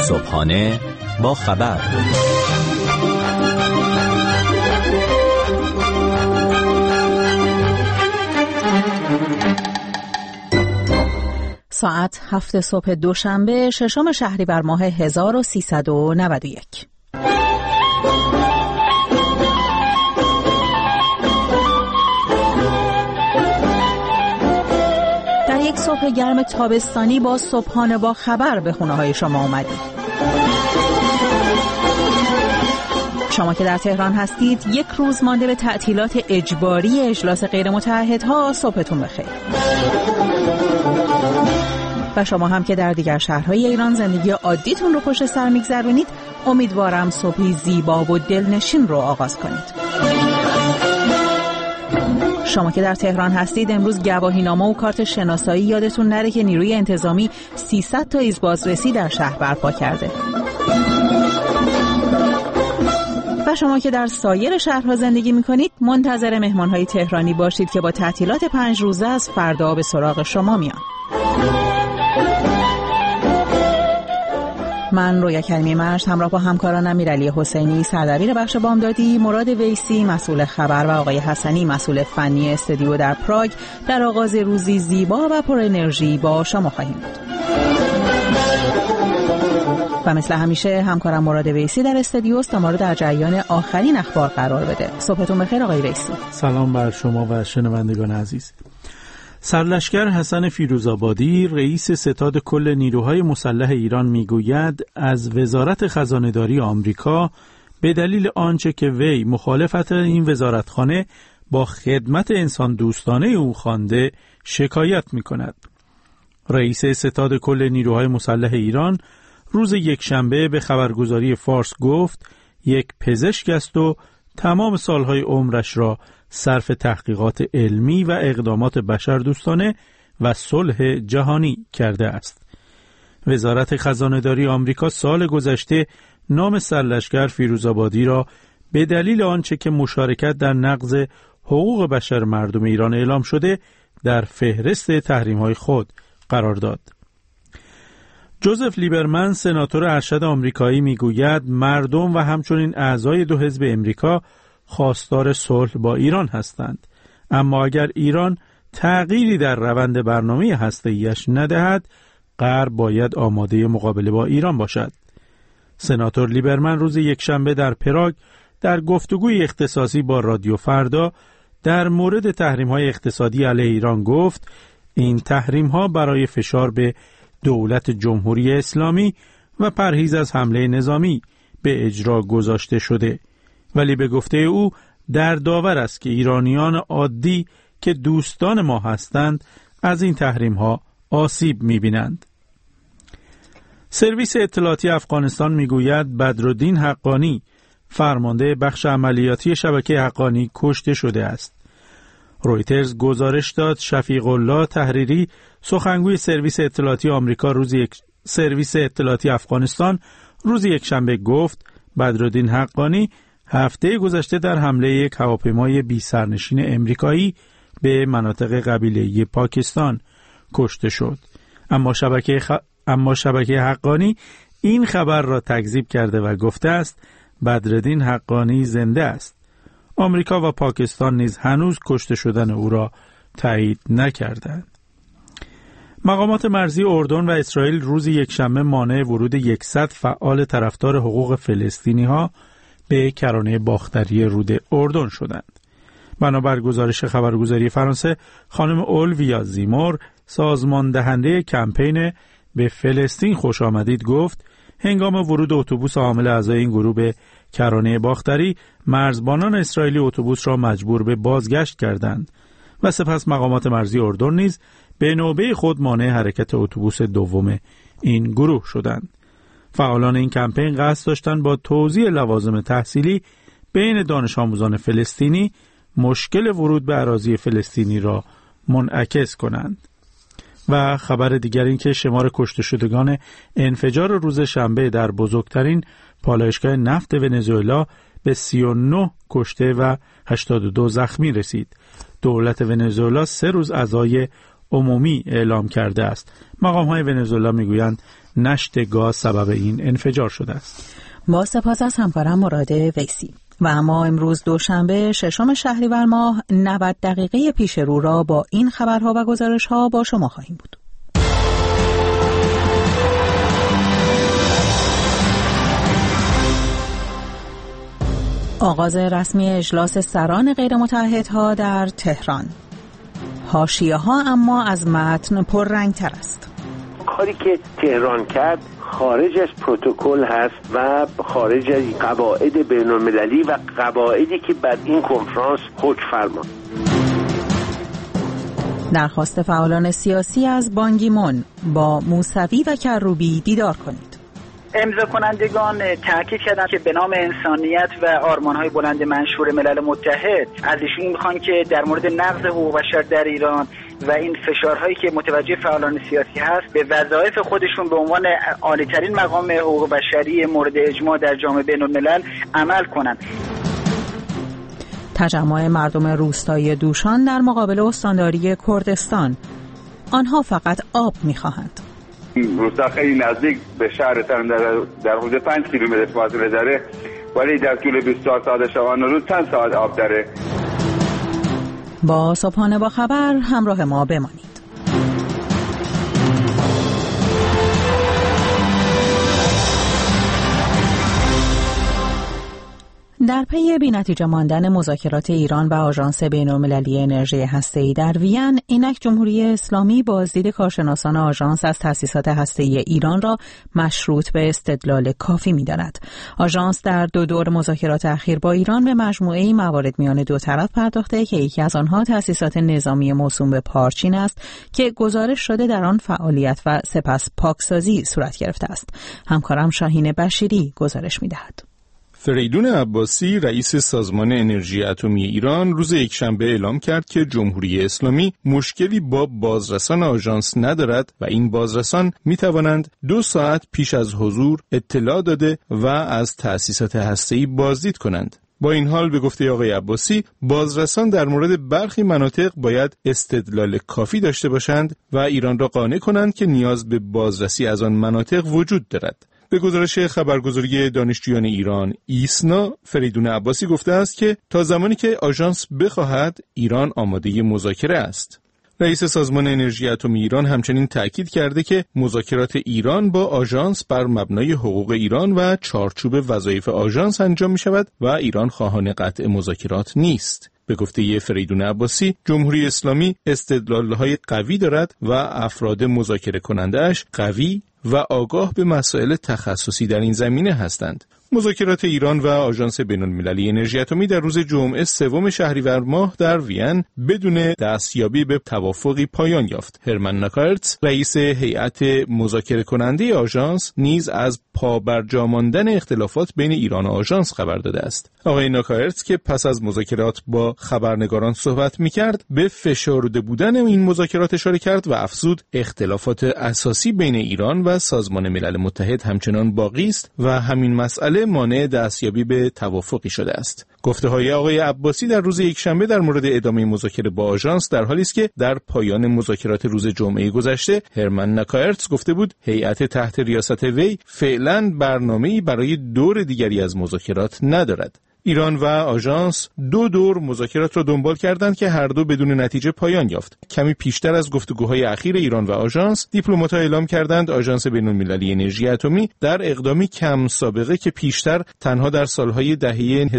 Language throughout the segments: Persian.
صبحانه با خبر. ساعت 7 صبح دوشنبه 6 شهریور ماه 1391. در یک صبح گرم تابستانی با صبحانه با خبر به خونه های شما اومدید. شما که در تهران هستید، یک روز مانده به تعطیلات اجباری اجلاس غیرمتعهدها، صبحتون بخیر. و شما هم که در دیگر شهرهای ایران زندگی عادیتون رو پشت سر میگذرونید، امیدوارم صبحی زیبا و دلنشین رو آغاز کنید. شما که در تهران هستید، امروز گواهینامه و کارت شناسایی یادتون نره که نیروی انتظامی 300 تا ایز بازرسی در شهر برپا کرده. و شما که در سایر شهرها زندگی میکنید، منتظر مهمانهای تهرانی باشید که با تعطیلات 5 روزه از فردا به سراغ شما میان. من رویا کریمی مشت همراه با همکارانم امیرعلی حسینی سردبیر بخش بامدادی، مراد ویسی مسئول خبر و آقای حسنی مسئول فنی استودیو در پراگ در آغاز روزی زیبا و پر انرژی با شما خواهیم بود. و مثل همیشه همکارم مراد ویسی در استودیو است تا ما رو در جریان آخرین اخبار قرار بده. صبحتون بخیر آقای ویسی. سلام بر شما و شنوندگان عزیز. سرلشکر حسن فیروزآبادی رئیس ستاد کل نیروهای مسلح ایران میگوید از وزارت خزانه‌داری آمریکا به دلیل آنچه که وی مخالفت این وزارتخانه با خدمت انسان دوستانه او خوانده شکایت می‌کند. رئیس ستاد کل نیروهای مسلح ایران روز یکشنبه به خبرگزاری فارس گفت یک پزشک است و تمام سالهای عمرش را صرف تحقیقات علمی و اقدامات بشردوستانه و صلح جهانی کرده است. وزارت خزانه‌داری آمریکا سال گذشته نام سرلشکر فیروزآبادی را به دلیل آنچه که مشارکت در نقض حقوق بشر مردم ایران اعلام شده در فهرست تحریم‌های خود قرار داد. جوزف لیبرمن سناتور ارشد آمریکایی میگوید مردم و همچنین اعضای 2 حزب امریکا خواستار صلح با ایران هستند، اما اگر ایران تغییری در روند برنامه هسته‌ایش ندهد، غرب باید آماده مقابله با ایران باشد. سناتور لیبرمن روز یکشنبه در پراگ در گفتگوی اختصاصی با رادیو فردا در مورد تحریم‌های اقتصادی علیه ایران گفت این تحریم‌ها برای فشار به دولت جمهوری اسلامی و پرهیز از حمله نظامی به اجرا گذاشته شده، ولی به گفته او در داور است که ایرانیان عادی که دوستان ما هستند از این تحریم‌ها آسیب می‌بینند. سرویس اطلاعاتی افغانستان میگوید بدرالدین حقانی فرمانده بخش عملیاتی شبکه حقانی کشته شده است. رویترز گزارش داد شفیق الله تحریری سخنگوی سرویس اطلاعاتی آمریکا سرویس اطلاعاتی افغانستان روز یکشنبه گفت بدرالدین حقانی هفته گذشته در حمله یک هواپیمای بی سرنشین امریکایی به مناطق قبیله‌ای پاکستان کشته شد. اما شبکه حقانی این خبر را تکذیب کرده و گفته است بدرالدین حقانی زنده است. آمریکا و پاکستان نیز هنوز کشته شدن او را تایید نکردند. مقامات مرزی اردن و اسرائیل روز یکشنبه مانع ورود 100 فعال طرفدار حقوق فلسطینی‌ها به کرانه باختری رود اردن شدند. بنابر گزارش خبرگزاری فرانسه، خانم اولویا زیمور سازمان دهنده کمپین به فلسطین خوش آمدید گفت هنگام ورود اتوبوس حامل اعضای این گروه به کرانه باختری، مرزبانان اسرائیلی اتوبوس را مجبور به بازگشت کردند و سپس مقامات مرزی اردن نیز به نوبه خود مانع حرکت اتوبوس دوم این گروه شدند. فعالان این کمپین قصد داشتند با توزیع لوازم تحصیلی بین دانش آموزان فلسطینی مشکل ورود به اراضی فلسطینی را منعکس کنند. و خبر دیگر این که شمار کشته شدگان انفجار روز شنبه در بزرگترین پالایشگاه نفت ونزوئلا به 39 کشته و 82 زخمی رسید. دولت ونزوئلا 3 روز ازای عمومی اعلام کرده است. مقام‌های ونزوئلا میگویند نشت گاز سبب این انفجار شده است. با سپاس از همکارم مراد ویسی. و ما امروز دوشنبه 6 شهریور ماه 90 دقیقه پیش رو را با این خبرها و گزارش‌ها با شما خواهیم بود. آغاز رسمی اجلاس سران غیرمتحدها در تهران. حاشیه‌ها اما از متن پررنگ‌تر است. کاری که تهران کرد خارج از پروتکل هست و خارج از قواعد بین‌المللی و قواعدی که بعد این کنفرانس حکم فرمود. درخواست فعالان سیاسی از بان کی مون با موسوی و کروبی دیدار کنید. امضا کنندگان تاکید کردند که به نام انسانیت و آرمان‌های بلند منشور ملل متحد از ایشون می‌خوان که در مورد نقض حقوق بشر در ایران و این فشارهایی که متوجه فعالان سیاسی هست به وظایف خودشون به عنوان عالی‌ترین مقام حقوق بشری مورد اجماع در جامعه بین‌الملل عمل کنند. تجمع مردم روستایی دوشان در مقابل استانداری کردستان. آنها فقط آب می‌خواهند. روستا خیلی نزدیک به شهرتان در حدود 5 کیلومتر فاصله داره، ولی در طول 24 ساعت شبانه روز چند ساعت آب داره. با صبحانه با خبر همراه ما بمانید. در پی بی‌نتیجه ماندن مذاکرات ایران و آژانس بین‌المللی انرژی هسته‌ای در وین، اینک جمهوری اسلامی بازدید کارشناسان آژانس از تأسیسات هسته‌ای ایران را مشروط به استدلال کافی می‌داند. آژانس در 2 دور مذاکرات اخیر با ایران به مجموعه‌ای موارد میان دو طرف پرداخته که یکی از آنها تأسیسات نظامی موسوم به پارچین است که گزارش شده در آن فعالیت و سپس پاکسازی صورت گرفته است. همکارم شاهین بشیری گزارش می‌دهد. فریدون عباسی رئیس سازمان انرژی اتمی ایران روز یکشنبه اعلام کرد که جمهوری اسلامی مشکلی با بازرسان آژانس ندارد و این بازرسان می توانند 2 ساعت پیش از حضور اطلاع داده و از تأسیسات هسته‌ای بازدید کنند. با این حال به گفته آقای عباسی بازرسان در مورد برخی مناطق باید استدلال کافی داشته باشند و ایران را قانع کنند که نیاز به بازرسی از آن مناطق وجود دارد. به گزارش خبرگزاری دانشجویان ایران ایسنا، فریدون عباسی گفته است که تا زمانی که آژانس بخواهد ایران آماده مذاکره است. رئیس سازمان انرژی اتمی ایران همچنین تأکید کرده که مذاکرات ایران با آژانس بر مبنای حقوق ایران و چارچوب وظایف آژانس انجام می شود و ایران خواهان قطع مذاکرات نیست. به گفته فریدون عباسی، جمهوری اسلامی استدلال‌های قوی دارد و افراد مذاکره کننده‌اش قوی و آگاه به مسائل تخصصی در این زمینه هستند. مذاکرات ایران و آژانس بین‌المللی انرژی اتمی در روز جمعه 3 شهریور ماه در وین بدون دستیابی به توافقی پایان یافت. هرمن ناکایرتس، رئیس هیئت مذاکره کننده آژانس، نیز از پابرجا ماندن اختلافات بین ایران و آژانس خبر داده است. آقای ناکایرتس که پس از مذاکرات با خبرنگاران صحبت می‌کرد، به فشرده بودن این مذاکرات اشاره کرد و افزود اختلافات اساسی بین ایران و سازمان ملل متحد همچنان باقی است و همین مسئله مانع دستیابی به توافقی شده است. گفته‌های آقای عباسی در روز یکشنبه در مورد ادامه مذاکره با آژانس در حالی است که در پایان مذاکرات روز جمعه گذشته هرمن ناکایرتس گفته بود هیئت تحت ریاست وی فعلاً برنامه‌ای برای دور دیگری از مذاکرات ندارد. ایران و آژانس 2 دور مذاکرات را دنبال کردند که هر دو بدون نتیجه پایان یافت. کمی پیشتر از گفتگوهای اخیر ایران و آژانس، دیپلمات‌ها اعلام کردند آژانس بین‌المللی انرژی اتمی در اقدامی کم سابقه که پیشتر تنها در سالهای دهه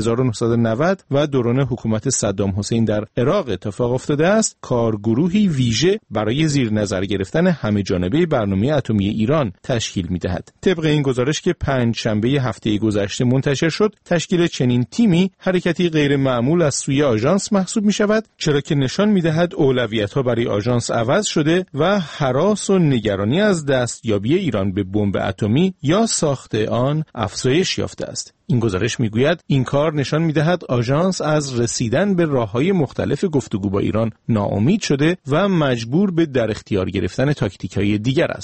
1990 و دوران حکومت صدام حسین در عراق اتفاق افتاده است، کارگروهی ویژه برای زیر نظر گرفتن همه جانبه برنامه اتمی ایران تشکیل می‌دهد. طبق این گزارش که 5 شنبه هفته گذشته منتشر شد، تشکیل چنین تیمی حرکتی غیر معمول از سوی آژانس محسوب می شود، چرا که نشان می دهد اولویت‌ها برای آژانس عوض شده و هراس و نگرانی از دستیابی ایران به بمب اتمی یا ساخت آن افزایش یافته است. این گزارش میگوید این کار نشان می‌دهد آژانس از رسیدن به راه‌های مختلف گفتگو با ایران ناامید شده و مجبور به در اختیار گرفتن تاکتیک‌های دیگر است.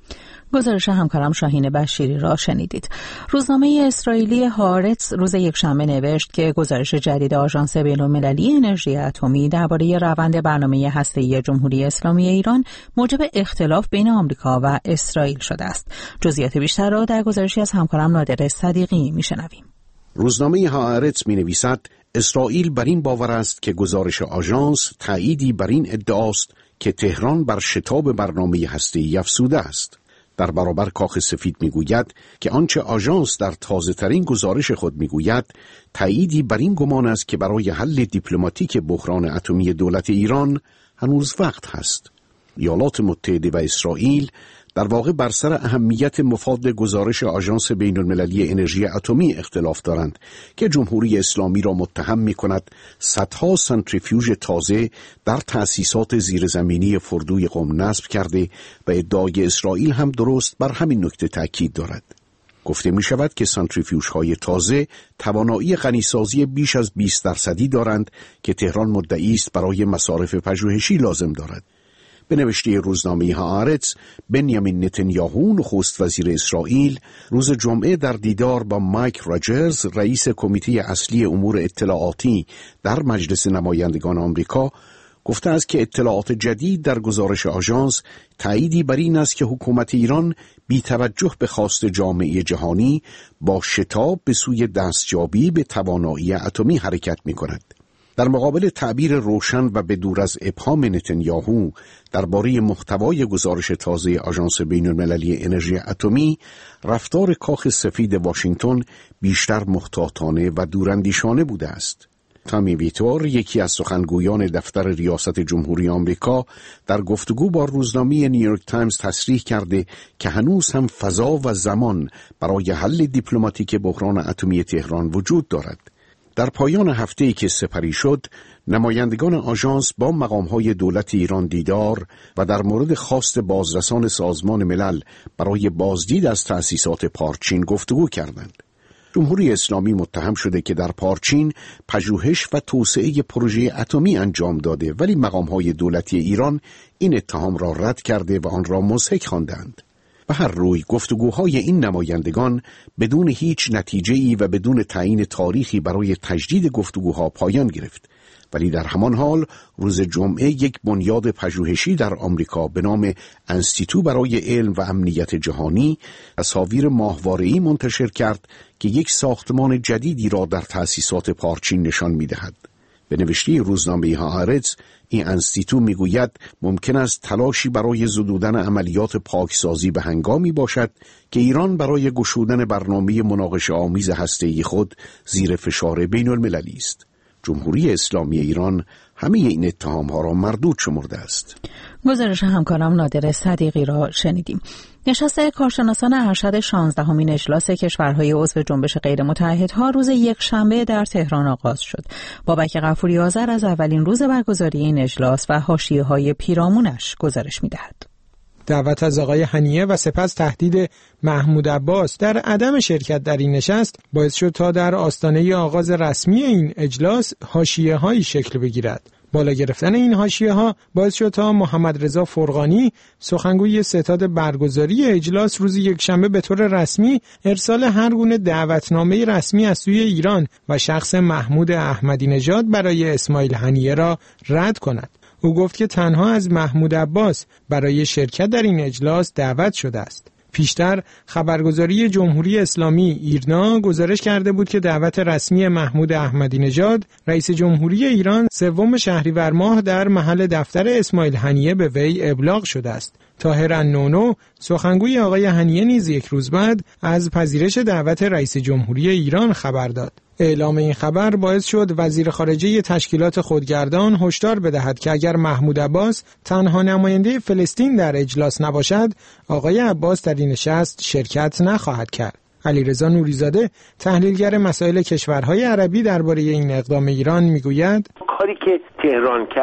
گزارش همکارم شاهین بشیری را شنیدید. روزنامه اسرائیلی هارتز روز یکشنبه نوشت که گزارش جدید آژانس بین‌المللی انرژی اتمی درباره روند برنامه هسته‌ای جمهوری اسلامی ایران موجب اختلاف بین آمریکا و اسرائیل شده است. جزئیات بیشتر را در گزارشی از همکارم نادر صدیقی میشنویم. روزنامه هارتز می‌نویسد اسرائیل بر این باور است که گزارش آژانس تأییدی بر این ادعاست که تهران بر شتاب برنامه هسته‌ای افزوده است. در برابر کاخ سفید میگوید که آنچه آژانس در تازه‌ترین گزارش خود میگوید تأییدی بر این گمان است که برای حل دیپلماتیک بحران اتمی دولت ایران هنوز وقت هست. ایالات متحده و اسرائیل در واقع بر سر اهمیت مفاد گزارش آژانس بین‌المللی انرژی اتمی اختلاف دارند که جمهوری اسلامی را متهم می‌کند صدها سنتریفیوژ تازه در تأسیسات زیرزمینی فردوی قم نصب کرده و ادعای اسرائیل هم درست بر همین نکته تأکید دارد. گفته می‌شود که سنتریفیوژهای تازه توانایی غنیسازی بیش از 20% دارند که تهران مدعی است برای مصارف پژوهشی لازم دارد. به نوشته روزنامه هآرتز، بنیامین نتانیاهو نخست وزیر اسرائیل روز جمعه در دیدار با مایک راجرز رئیس کمیته اصلی امور اطلاعاتی در مجلس نمایندگان آمریکا گفته است که اطلاعات جدید در گزارش آژانس تأییدی بر این است که حکومت ایران بی توجه به خواست جامعه جهانی با شتاب به سوی دستیابی به توانایی اتمی حرکت می کند. در مقابل تعبیر روشن و به دور از ابهام نتانیاهو درباره محتوای گزارش تازه آژانس بین‌المللی انرژی اتمی، رفتار کاخ سفید واشنگتن بیشتر محتاطانه و دوراندیشانه بوده است. تامی ویتور، یکی از سخنگویان دفتر ریاست جمهوری آمریکا، در گفتگو با روزنامه نیویورک تایمز تصریح کرده که هنوز هم فضا و زمان برای حل دیپلماتیک بحران اتمی تهران وجود دارد. در پایان هفته‌ای که سپری شد، نمایندگان آژانس با مقام‌های دولت ایران دیدار و در مورد خواست بازرسان سازمان ملل برای بازدید از تأسیسات پارچین گفتگو کردند. جمهوری اسلامی متهم شده که در پارچین پژوهش و توسعه پروژه اتمی انجام داده، ولی مقام‌های دولتی ایران این اتهام را رد کرده و آن را مضحک خواندند. به هر روی گفتگوهای این نمایندگان بدون هیچ نتیجه‌ای و بدون تعیین تاریخی برای تجدید گفتگوها پایان گرفت، ولی در همان حال روز جمعه یک بنیاد پژوهشی در آمریکا به نام انستیتو برای علم و امنیت جهانی تصاویر ماهواره‌ای منتشر کرد که یک ساختمان جدیدی را در تأسیسات پارچین نشان می‌دهد. به نوشته روزنامه هآرتز، این انستیتو میگوید ممکن است تلاشی برای زدودن عملیات پاکسازی به هنگامی باشد که ایران برای گشودن برنامه مناقشه آمیز هسته‌ای خود زیر فشار بین‌المللی است. جمهوری اسلامی ایران همه این اتهام‌ها را مردود شمرده است. گزارش همکارم نادر صدیقی را شنیدیم. نشست کارشناسان ارشد 16مین اجلاس کشورهای عضو جنبش غیرمتحدها روز یکشنبه در تهران آغاز شد. بابک غفوری آذر از اولین روز برگزاری این اجلاس و حاشیه‌های پیرامونش گزارش می‌دهد. دعوت از آقای هنیه و سپس تهدید محمود عباس در عدم شرکت در این نشست باعث شد تا در آستانه آغاز رسمی این اجلاس حاشیه‌هایی شکل بگیرد. بالا گرفتن این حاشیه‌ها باعث شد تا محمد رضا فرغانی، سخنگوی ستاد برگزاری اجلاس، روز یکشنبه به طور رسمی ارسال هر گونه دعوتنامه رسمی از سوی ایران و شخص محمود احمدی نژاد برای اسماعیل هنیه را رد کند. او گفت که تنها از محمود عباس برای شرکت در این اجلاس دعوت شده است. پیشتر خبرگزاری جمهوری اسلامی ایرنا گزارش کرده بود که دعوت رسمی محمود احمدی نژاد رئیس جمهوری ایران 3 شهریور ماه در محل دفتر اسماعیل هنیه به وی ابلاغ شده است. طاهر النونو، سخنگوی آقای هنیه، نیز یک روز بعد از پذیرش دعوت رئیس جمهوری ایران خبر داد. اعلام این خبر باعث شد وزیر خارجه تشکیلات خودگردان هشدار بدهد که اگر محمود عباس تنها نماینده فلسطین در اجلاس نباشد، آقای عباس در این نشست شرکت نخواهد کرد. علیرضا نوریزاده، تحلیلگر مسائل کشورهای عربی، درباره این اقدام ایران میگوید کاری که تهران کرد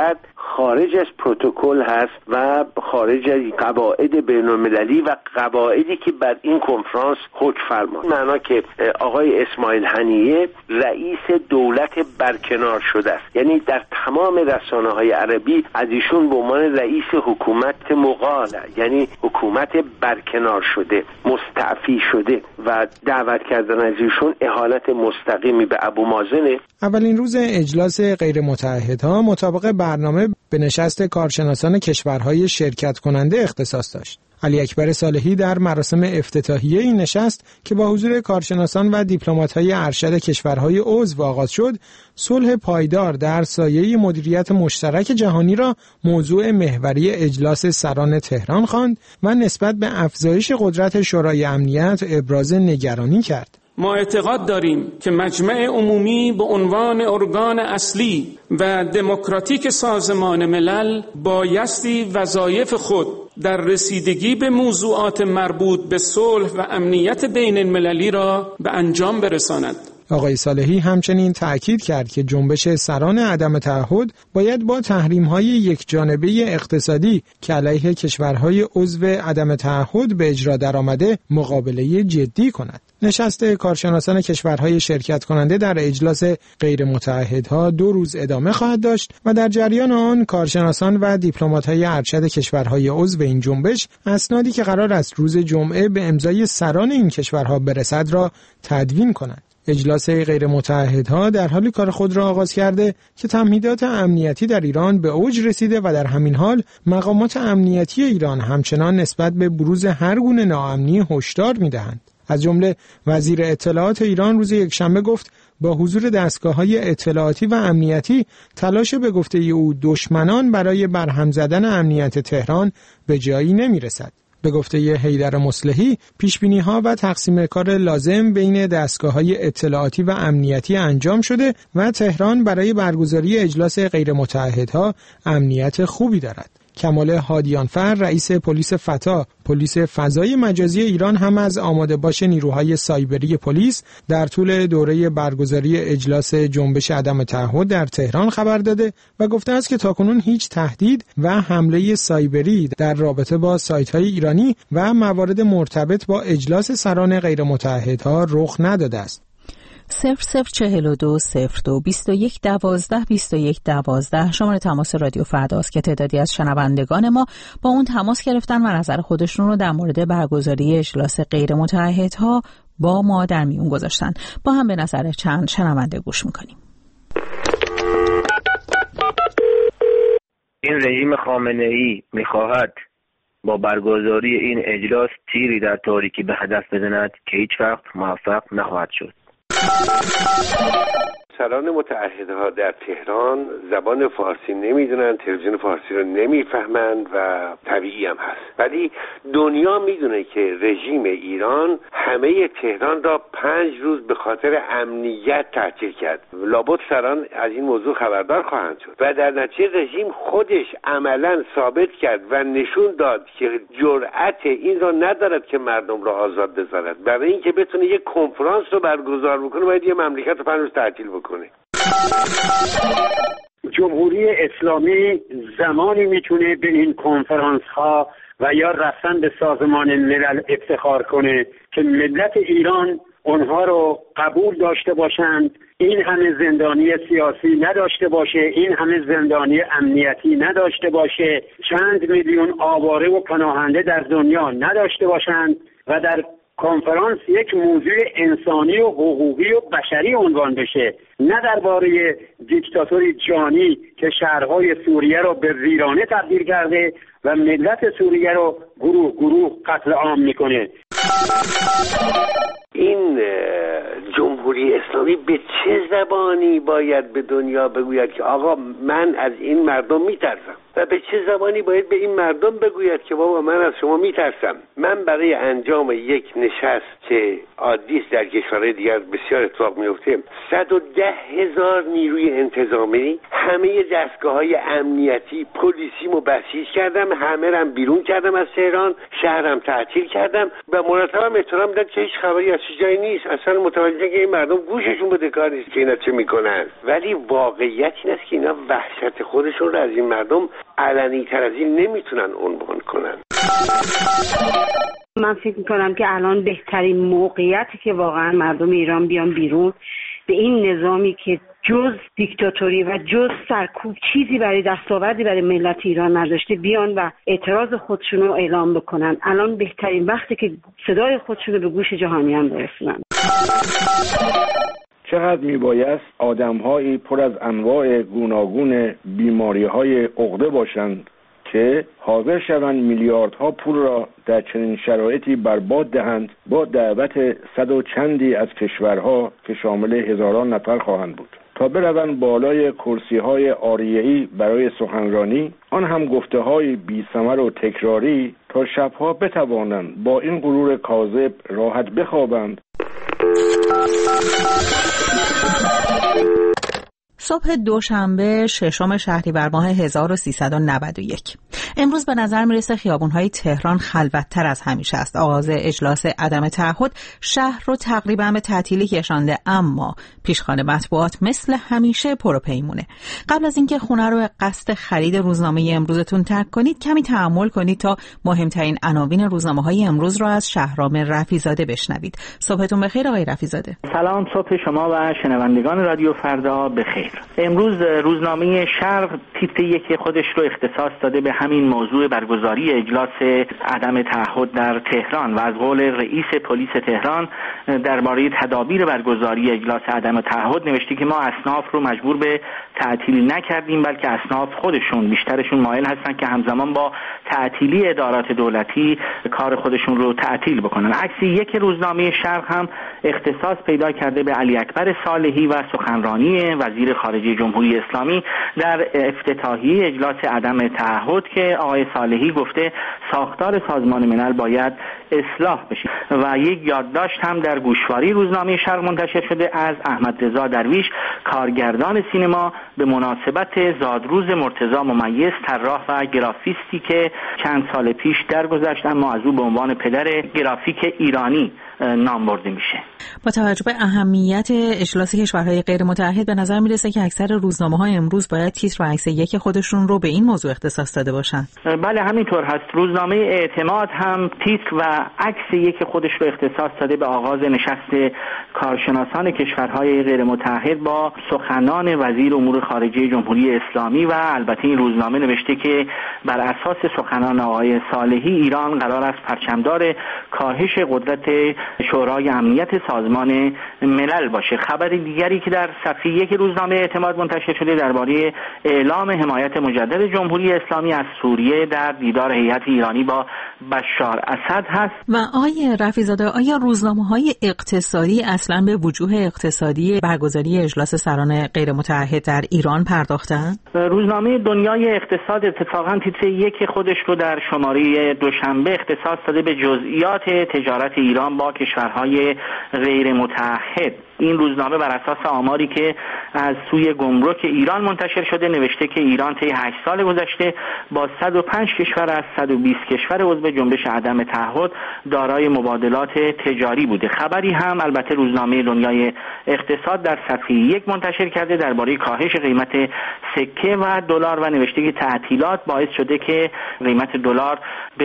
خارج از پروتکل هست و خارج از قواعد بین‌المللی و قواعدی که بر این کنفرانس حکم فرما. معنا که آقای اسماعیل هنیه رئیس دولت برکنار شده است، یعنی در تمام رسانه‌های عربی از ایشون به عنوان رئیس حکومت مقاله، یعنی حکومت برکنار شده، مستعفی شده و دعوت کردن از ایشون اهانت مستقیمی به ابو مازنه. اولین روز اجلاس غیر متعهدها مطابق برنامه به نشست کارشناسان کشورهای شرکت کننده اختصاص داشت. علی اکبر صالحی در مراسم افتتاحیه این نشست که با حضور کارشناسان و دیپلمات‌های ارشد کشورهای عضو آغاز شد، صلح پایدار در سایه مدیریت مشترک جهانی را موضوع محوری اجلاس سران تهران خواند و نسبت به افزایش قدرت شورای امنیت ابراز نگرانی کرد. ما اعتقاد داریم که مجمع عمومی به عنوان ارگان اصلی و دموکراتیک سازمان ملل بایستی وظایف خود در رسیدگی به موضوعات مربوط به صلح و امنیت بین المللی را به انجام برساند. آقای صالحی همچنین تأکید کرد که جنبش سران عدم تعهد باید با تحریم‌های یکجانبه اقتصادی که علیه کشورهای عضو عدم تعهد به اجرا درآمده مقابله جدی کند. نشست کارشناسان کشورهای شرکت کننده در اجلاس غیر متعهدها 2 روز ادامه خواهد داشت و در جریان آن کارشناسان و دیپلمات‌های ارشد کشورهای عضو این جنبش اسنادی که قرار است روز جمعه به امضای سران این کشورها برسد را تدوین کنند. اجلاس غیر متعهدها در حال کار خود را آغاز کرده که تمهیدات امنیتی در ایران به اوج رسیده و در همین حال مقامات امنیتی ایران همچنان نسبت به بروز هر گونه ناامنی هشدار می‌دهند. از جمله وزیر اطلاعات ایران روز یکشنبه گفت با حضور دستگاه‌های اطلاعاتی و امنیتی تلاش به گفته او دشمنان برای برهم زدن امنیت تهران به جایی نمی‌رسد. به گفته حیدر مصلحی، پیشبینی‌ها و تقسیم کار لازم بین دستگاه‌های اطلاعاتی و امنیتی انجام شده و تهران برای برگزاری اجلاس غیر متعهدها امنیت خوبی دارد. کمال هادیانفر رئیس پلیس فتا، پلیس فضای مجازی ایران هم از آماده باش نیروهای سایبری پلیس در طول دوره برگزاری اجلاس جنبش عدم تعهد در تهران خبر داده و گفته است که تاکنون هیچ تهدید و حمله سایبری در رابطه با سایت‌های ایرانی و موارد مرتبط با اجلاس سران غیر متعهدها رخ نداده است. 0042-2112-2112 شماره تماس رادیو فرداست که تعدادی از شنوندگان ما با اون تماس گرفتن و نظر خودشون رو در مورد برگزاری اجلاس غیر متعهدها با ما در میون گذاشتن. با هم به نظر چند شنونده گوش میکنیم. این رژیم خامنه‌ای میخواهد با برگزاری این اجلاس تیری در تاریکی به هدف بزند که هیچ وقت موفق نخواهد شد. سران متعهدها در تهران زبان فارسی نمیدونن، تلویزیون فارسی رو نمیفهمن و طبیعی هم هست، ولی دنیا میدونه که رژیم ایران همه تهران را 5 روز به خاطر امنیت تعطیل کرد. لابد سران از این موضوع خبردار خواهند شد و در نتیجه رژیم خودش عملا ثابت کرد و نشون داد که جرأت این را ندارد که مردم را آزاد بذارد. برای اینکه بتونه یک کنفرانس رو برگزار بکنه باید یه مملکت رو 5 روز تعطیل بکنه. جمهوری اسلامی زمانی میتونه به این کنفرانس ها و یا رفتن به سازمان ملل افتخار کنه که ملت ایران اونها رو قبول داشته باشند، این همه زندانی سیاسی نداشته باشه، این همه زندانی امنیتی نداشته باشه، چند میلیون آواره و پناهنده در دنیا نداشته باشند و در کنفرانس یک موضوع انسانی و حقوقی و بشری عنوان بشه، نه درباره دیکتاتوری جانی که شهرهای سوریه رو به ویرانه تبدیل کرده و ملت سوریه رو گروه گروه قتل عام میکنه. این جمهوری اسلامی به چه زبانی باید به دنیا بگوید که آقا من از این مردم میترسم؟ و به چه زبانی باید به این مردم بگوید که بابا من از شما میترسم. من برای انجام یک نشست که عادی در کشورهای دیگر بسیار اتفاق میفته 110,000 نیروی انتظامی، همه دستگاه‌های امنیتی، پلیسیمو بسیج کردم، همه رم بیرون کردم از تهران، شهرم تعطیل کردم و مرتبا احترام داد که هیچ خبری از جایی نیست. اصلا متوجه که این مردم گوششون بده کار نیست که اینا چه میکنن. ولی واقعیت این است که اینا وحشت خودشون رو از این مردم علنی تر از این نمیتونن عنوان کنن. من فکر میکنم که الان بهترین موقعیتی که واقعا مردم ایران بیان بیرون به این نظامی که جز دیکتاتوری و جز سرکوب چیزی برای دستاوردی برای ملت ایران نداشته بیان و اعتراض خودشون رو اعلام بکنن. الان بهترین وقتی که صدای خودشون رو به گوش جهانیان برسونن. چقدر میبایست آدم‌هایی پر از انواع گوناگون بیماری‌های عقده باشند که حاضر شوند میلیاردها پول را در چنین شرایطی برباد دهند با دعوت صد و چندی از کشورها که شامل هزاران نفر خواهند بود تا بروند بالای کرسی‌های عاریه‌ای برای سخنرانی، آن هم گفته‌های بی‌ثمر و تکراری، تا شبها بتوانند با این غرور کاذب راحت بخوابند. صبح دوشنبه ششم شهریور ماه 1391 امروز به نظر میرسه خیابون‌های تهران خلوت‌تر از همیشه است. آغاز اجلاس عدم تعهد شهر رو تقریباً به تعطیلی کشانده، اما پیشخوان مطبوعات مثل همیشه پر و پیمونه. قبل از اینکه خونه رو به قصد خرید روزنامه امروزتون ترک کنید، کمی تأمل کنید تا مهمترین عناوین روزنامه‌های امروز رو از شهرام رفیزاده بشنوید. صبحتون بخیر آقای رفیزاده. سلام، صبح شما و شنوندگان رادیو فردا بخیر. امروز روزنامه شرق تیتر یک خودش رو اختصاص داده به همین موضوع برگزاری اجلاس عدم تعهد در تهران و از قول رئیس پلیس تهران درباره تدابیر برگزاری اجلاس عدم تعهد نوشته که ما اصناف رو مجبور به تعطیلی نکردیم، بلکه اصناف خودشون بیشترشون مایل هستن که همزمان با تعطیلی ادارات دولتی کار خودشون رو تعطیل بکنن. عکس یک روزنامه شرق هم اختصاص پیدا کرده به علی اکبر صالحی و سخنرانی وزیر خارجه جمهوری اسلامی در افتتاحیه اجلاس عدم تعهد که آقای صالحی گفته ساختار سازمان ملل باید اصلاح بشه و یک یادداشت هم در گوشواری روزنامه شرق منتشر شده از احمد رضا درویش، کارگردان سینما، به مناسبت زادروز مرتضی ممیز، طراح و گرافیستی که چند سال پیش درگذشت اما از او به عنوان پدر گرافیک ایرانی نام برده میشه. با توجه به اهمیت اجلاس کشورهای غیر متحد به نظر میرسه که اکثر روزنامه‌های امروز باید تیتر و عکس یک خودشون رو به این موضوع اختصاص داده باشن. بله همینطور هست. روزنامه اعتماد هم تیتر و عکس یک خودش رو اختصاص داده به آغاز نشست کارشناسان کشورهای غیر متحد با سخنان وزیر امور خارجه جمهوری اسلامی و البته این روزنامه نوشته که بر اساس سخنان آقای صالحی ایران قرار است پرچمدار کاهش قدرت شورای امنیت سازمان ملل باشه. خبر دیگری که در صفحه یک روزنامه اعتماد منتشر شده درباره اعلام حمایت مجدد جمهوری اسلامی از سوریه در دیدار هیئت ایرانی با بشار اسد هست. و آقای رفیزاده، آیا روزنامه‌های اقتصادی اصلا به وجوه اقتصادی برگزاری اجلاس سران غیر متحد در ایران پرداختن؟ روزنامه دنیای اقتصاد اتفاقا تیتر یک خودش رو در شماره دوشنبه اختصاص داده به جزئیات تجارت ایران با کشورهای غیر متحد. این روزنامه بر اساس آماری که از سوی گمرک ایران منتشر شده نوشته که ایران طی 8 سال گذشته با 105 کشور از 120 کشور عضو جنبش عدم تعهد دارای مبادلات تجاری بوده. خبری هم البته روزنامه دنیای اقتصاد در صفحه 1 منتشر کرده درباره کاهش قیمت سکه و دلار و نوشته که تعطیلات باعث شده که قیمت دلار به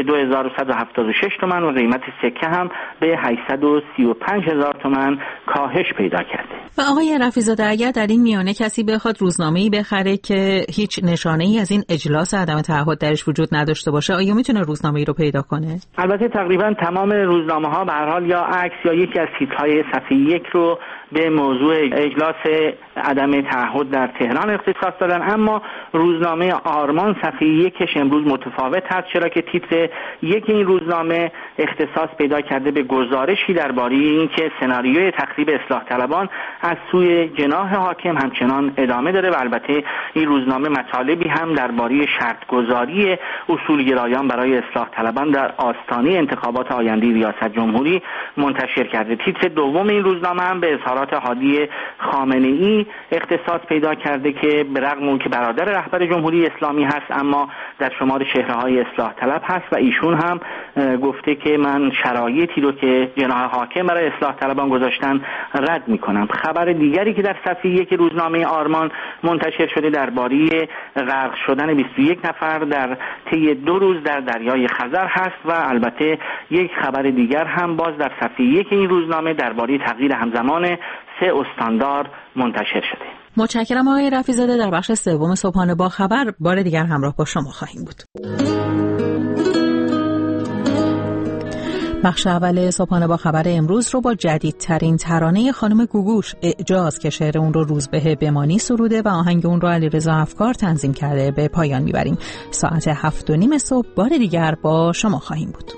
2176 تومان و قیمت سکه هم به 835,000 تومان کاهش پیدا کرده. و آقای رفیزاده، اگر در این میانه کسی بخواد روزنامه‌ای بخره که هیچ نشانه‌ای از این اجلاس عدم تعهد درش وجود نداشته باشه، آیا میتونه روزنامه‌ای رو پیدا کنه؟ البته تقریبا تمام روزنامه‌ها به هر حال یا عکس یا یکی از تیترهای صفحه 1 رو به موضوع اجلاس عدم تعهد در تهران اختصاص دادن، اما روزنامه آرمان صفحه 1 امروز متفاوت هست، چرا که تیتر یک این روزنامه اختصاص پیدا کرده به گزارشی درباره اینکه سناریوی تخریب اصلاح طلبان از سوی جناح حاکم همچنان ادامه داره و البته این روزنامه مطالبی هم درباره شرط‌گذاری اصولگرایان برای اصلاح طلبان در آستانه انتخابات آینده ریاست جمهوری منتشر کرده. تیتر دوم این روزنامه هم به اظهارات هادی خامنه‌ای اختصاص پیدا کرده که به رغم اون که برادر رهبر جمهوری اسلامی هست اما در شمار چهره‌های اصلاح طلب هست و ایشون هم گفته که من شرایطی رو که جناح حاکم برای اصلاح طلبان گذاشتن رد می‌کنم. خبر دیگری که در صفحه 1 روزنامه آرمان منتشر شده درباره غرق شدن 21 نفر در طی 2 روز در دریای خزر هست و البته یک خبر دیگر هم باز در صفحه 1 این روزنامه درباره تغییر همزمان 3 استاندار منتشر شده. متشکرم آقای رفیع‌زاده. در بخش سوم صبحانه با خبر بار دیگر همراه با شما خواهیم بود. بخش اول صبحانه با خبر امروز رو با جدیدترین ترانه خانم گوگوش اعجاز که شعر اون رو روزبه بمانی سروده و آهنگ اون رو علیرضا افکار تنظیم کرده به پایان میبریم. ساعت 7:30 صبح بار دیگر با شما خواهیم بود.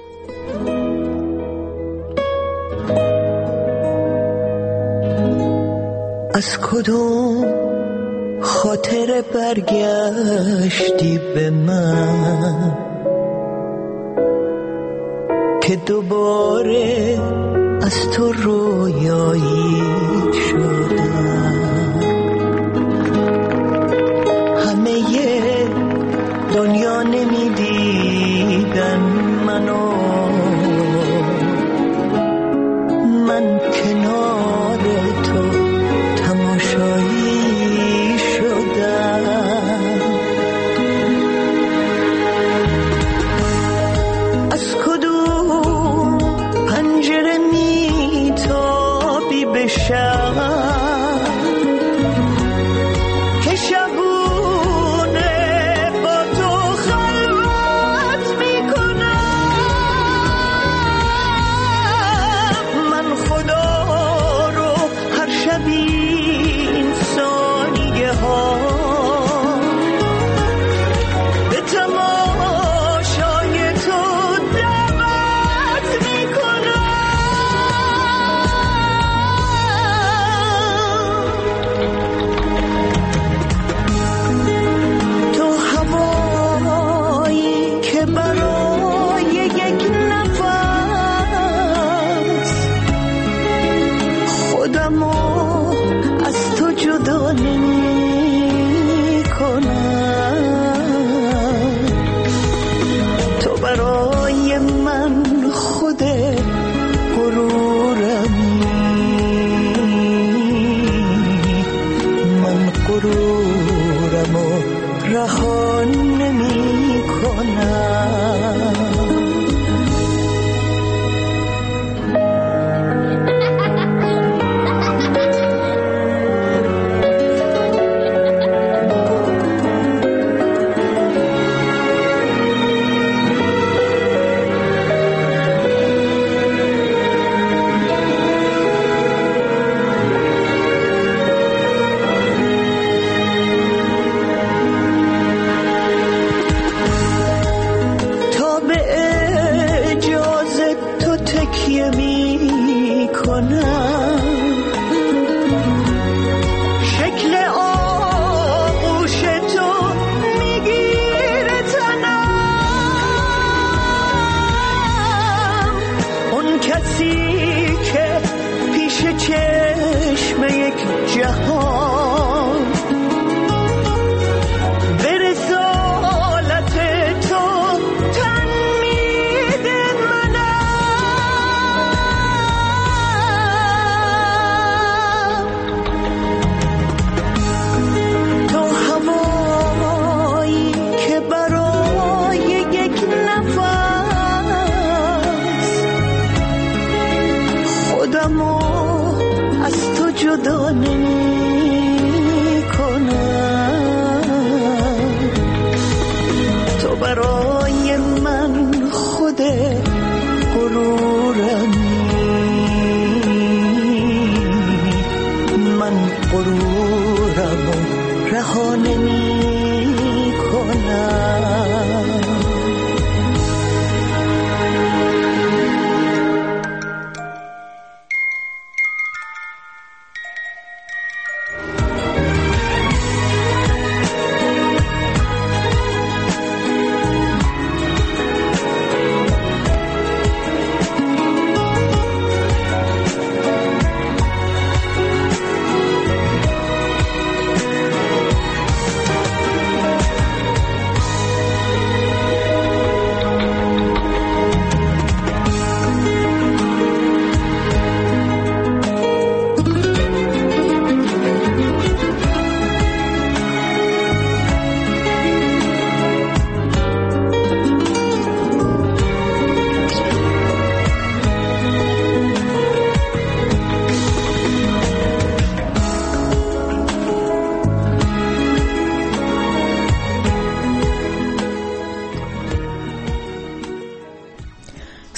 از کدوم خاطر برگشتی به من که دوباره از تو رویایی شدم؟ همه دنیا نمیدیدن منو، من کنار تو تماشایی شدم. از کدوم پنجره میتابی به شب که شبونه با تو خلوت میکنم؟ من خدا رو هر شبی این ثانیه ها به تماشای تو دعوت میکنم. تو هوایی که برای یک نفس خودمو از تو جدا نمی کنم. تو برای من خود غرورمی، من غرورمو رها نمی کنم.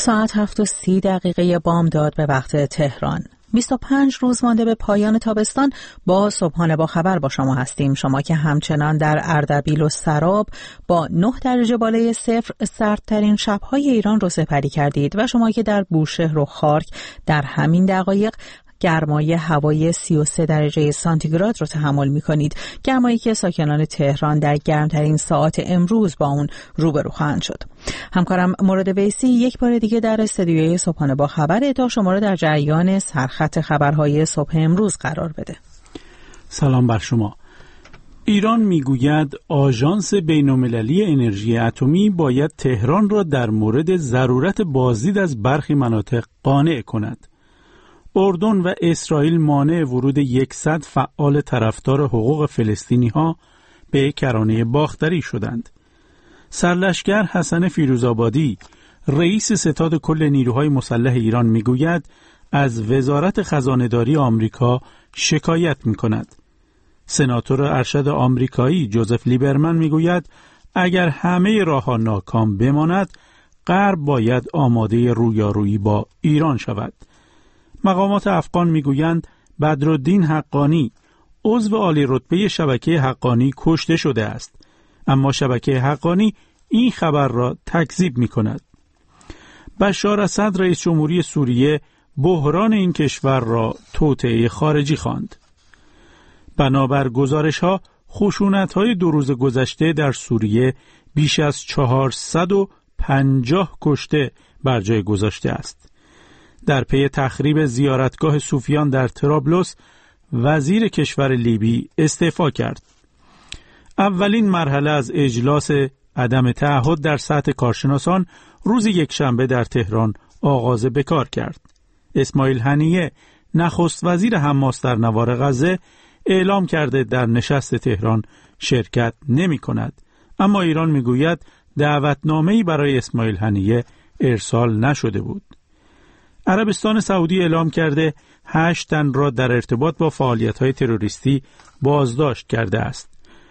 ساعت 7:30 بامداد به وقت تهران. 25 روز مانده به پایان تابستان با صبحانه با خبر با شما هستیم. شما که همچنان در اردبیل و سراب با 9 درجه بالای صفر سردترین شب‌های ایران رو سپری کردید و شما که در بوشهر و خارک در همین دقایق گرمای هوای 33 درجه سانتیگراد رو تحمل می‌کنید. گرمایی که ساکنان تهران در گرمترین ساعات امروز با اون روبرو خواهند شد. همکارم مراد ویسی یک بار دیگه در استودیوی صبحانه با خبر تا شما رو در جریان سرخط خبرهای صبح امروز قرار بده. سلام بر شما. ایران میگوید آژانس بین‌المللی انرژی اتمی باید تهران را در مورد ضرورت بازدید از برخی مناطق قانع کند. اردن و اسرائیل مانع ورود 100 فعال طرفدار حقوق فلسطینی‌ها به کرانه باختری شدند. سرلشکر حسن فیروزآبادی، رئیس ستاد کل نیروهای مسلح ایران میگوید از وزارت خزانه‌داری آمریکا شکایت می‌کند. سناتور ارشد آمریکایی جوزف لیبرمن میگوید اگر همه راه‌ها ناکام بماند، غرب باید آماده رویارویی با ایران شود. مقامات افغان میگویند بدرالدین حقانی، عضو عالی رتبه شبکه حقانی کشته شده است، اما شبکه حقانی این خبر را تکذیب می‌کند. بشار اسد رئیس جمهوری سوریه بحران این کشور را توطئه خارجی خواند. بنابر گزارش‌ها خشونت‌های 2 روز گذشته در سوریه بیش از 450 کشته بر جای گذاشته است. در پی تخریب زیارتگاه صوفیان در طرابلس، وزیر کشور لیبی استعفا کرد. اولین مرحله از اجلاس عدم تعهد در سطح کارشناسان روز یکشنبه در تهران آغاز به کار کرد. اسماعیل هنیه، نخست وزیر حماس در نوار غزه، اعلام کرده در نشست تهران شرکت نمی کند. اما ایران میگوید دعوتنامه‌ای برای اسماعیل هنیه ارسال نشده بود. عربستان سعودی اعلام کرده 8 تن را در ارتباط با فعالیت‌های تروریستی بازداشت کرده است.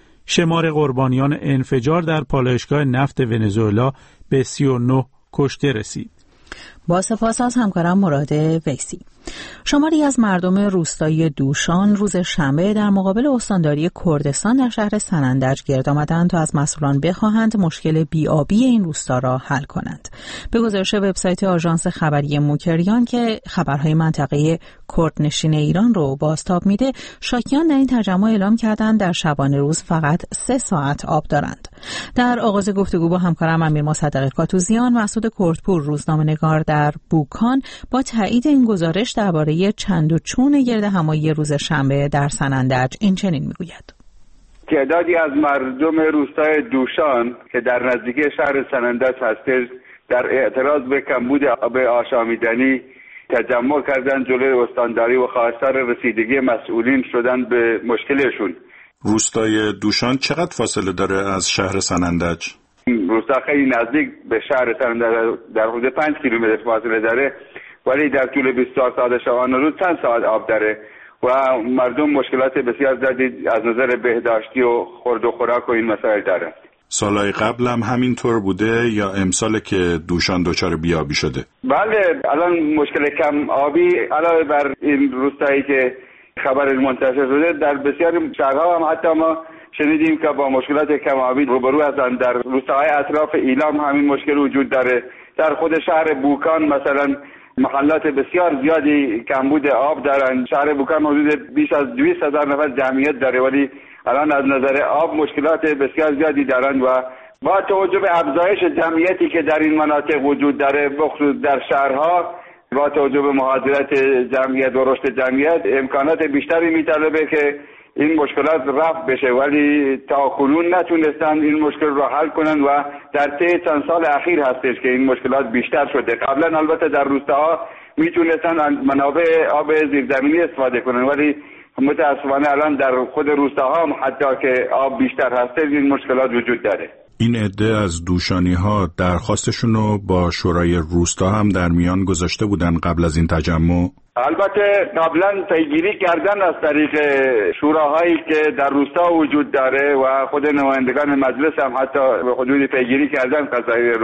شمار قربانیان انفجار در پالایشگاه نفت ونزوئلا به 39 کشته رسید. با سپاس از همکارم مراد ویسی. شماری از مردم روستایی دوشان روز شنبه در مقابل استانداری کردستان در شهر سنندج گرد آمدند تا از مسئولان بخواهند مشکل بی‌آبی این روستا را حل کنند. به گزارش وبسایت آژانس خبری موکریان که خبرهای منطقه کردنشین ایران رو بازتاب میده، شاکیان در این تجمع اعلام کردند در شبانه روز فقط 3 ساعت آب دارند. در آغاز گفتگو با همکارم امیر مصدق کاتوزیان، مسعود کردپور روزنامه‌نگار در بوکان با تایید این گزارش درباره چند و چون گرد همایی روز شنبه در سنندج این چنین میگوید: تعدادی از مردم روستای دوشان که در نزدیکی شهر سنندج هستند در اعتراض به کمبود آب آشامیدنی تجمع کردند جلوی استانداری و خواستار رسیدگی مسئولین شدند به مشکلشون. روستای دوشان چقدر فاصله داره از شهر سنندج؟ روستا خیلی نزدیک به شهر سنندج، در حدود 5 کیلومتر فاصله داره، ولی در طول 24 ساعت شبانه روز چند ساعت آب داره و مردم مشکلات بسیار زیادی از نظر بهداشتی و خورد و خوراک و این مسائل دارند. سالهای قبل هم همینطور بوده یا امسال که دوشان دچار بیابی شده؟ بله، الان مشکل کم آبی علاوه بر این روستایی که خبر منتشر شده در بسیاری شهرها هم حتی ما شنیدیم که با مشکلات کم آبی روبرو هستند. در روستاهای اطراف ایلام همین مشکل وجود داره. در خود شهر بوکان مثلا محلات بسیار زیادی کمبود آب دارند. شهر بوکان حدود بیش از 200,000 نفر جمعیت داره، ولی الان از نظر آب مشکلات بسیار زیادی دارند و با توجه به افزایش جمعیتی که در این مناطق وجود داره، بخصوص در شهرها، با توجه به مهاجرت جمعیت و رشد جمعیت، امکانات بیشتری میطلبه که این مشکلات رفع بشه، ولی تا کنون نتونستن این مشکل را حل کنن و در طی چند سال اخیر هستش که این مشکلات بیشتر شده. قبلا البته در روستاها میتونستن از منابع آب زیرزمینی استفاده کنن، ولی متاسفانه الان در خود روستاها هم حتی که آب بیشتر هسته این مشکلات وجود داره. این عده از دوشانی ها درخواستشون رو با شورای روستا هم در میان گذاشته بودن قبل از این تجمع؟ البته قبلا پیگیری کردن از طریق شوراهایی که در روستا وجود داره و خود نمایندگان مجلس هم حتی به حدود پیگیری کردن قضیه رو،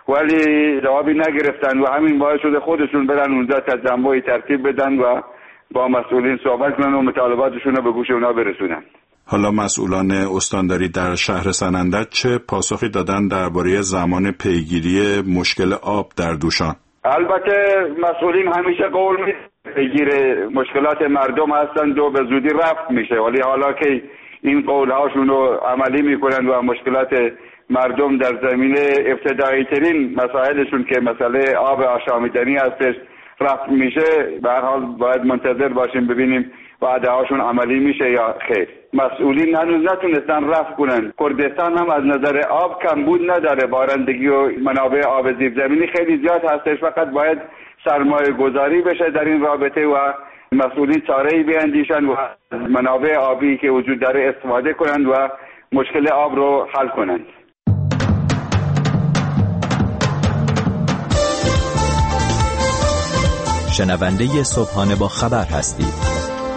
ولی جوابی نگرفتن و همین باعث شده خودشون برن اونجا تجمعی ترتیب بدن و با مسئولین صحبت کنن و مطالباتشون رو به گوش اونا برسونن. حالا مسئولان استانداری در شهر سنندج چه پاسخی دادن درباره زمان پیگیری مشکل آب در دوشان؟ البته مسئولین همیشه قول میدن پیگیر مشکلات مردم هستند و به زودی رفع میشه، ولی حالا که این قولهاشون رو عملی میکنن و مشکلات مردم در زمینه ابتدایی ترین مسائلشون که مسئله آب آشامیدنی هستش رفع میشه، به هر حال باید منتظر باشیم ببینیم وعده هاشون عملی میشه یا خیر. مسئولین هنوز نتونستن رفع کنن. کردستان هم از نظر آب کمبود نداره، بارندگی و منابع آب زیرزمینی خیلی زیاد هستش، فقط باید سرمایه گذاری بشه در این رابطه و مسئولین چاره‌ای بیاندیشن و منابع آبی که وجود داره استفاده کنند و مشکل آب رو حل کنند. شنونده صبحانه با خبر هستید.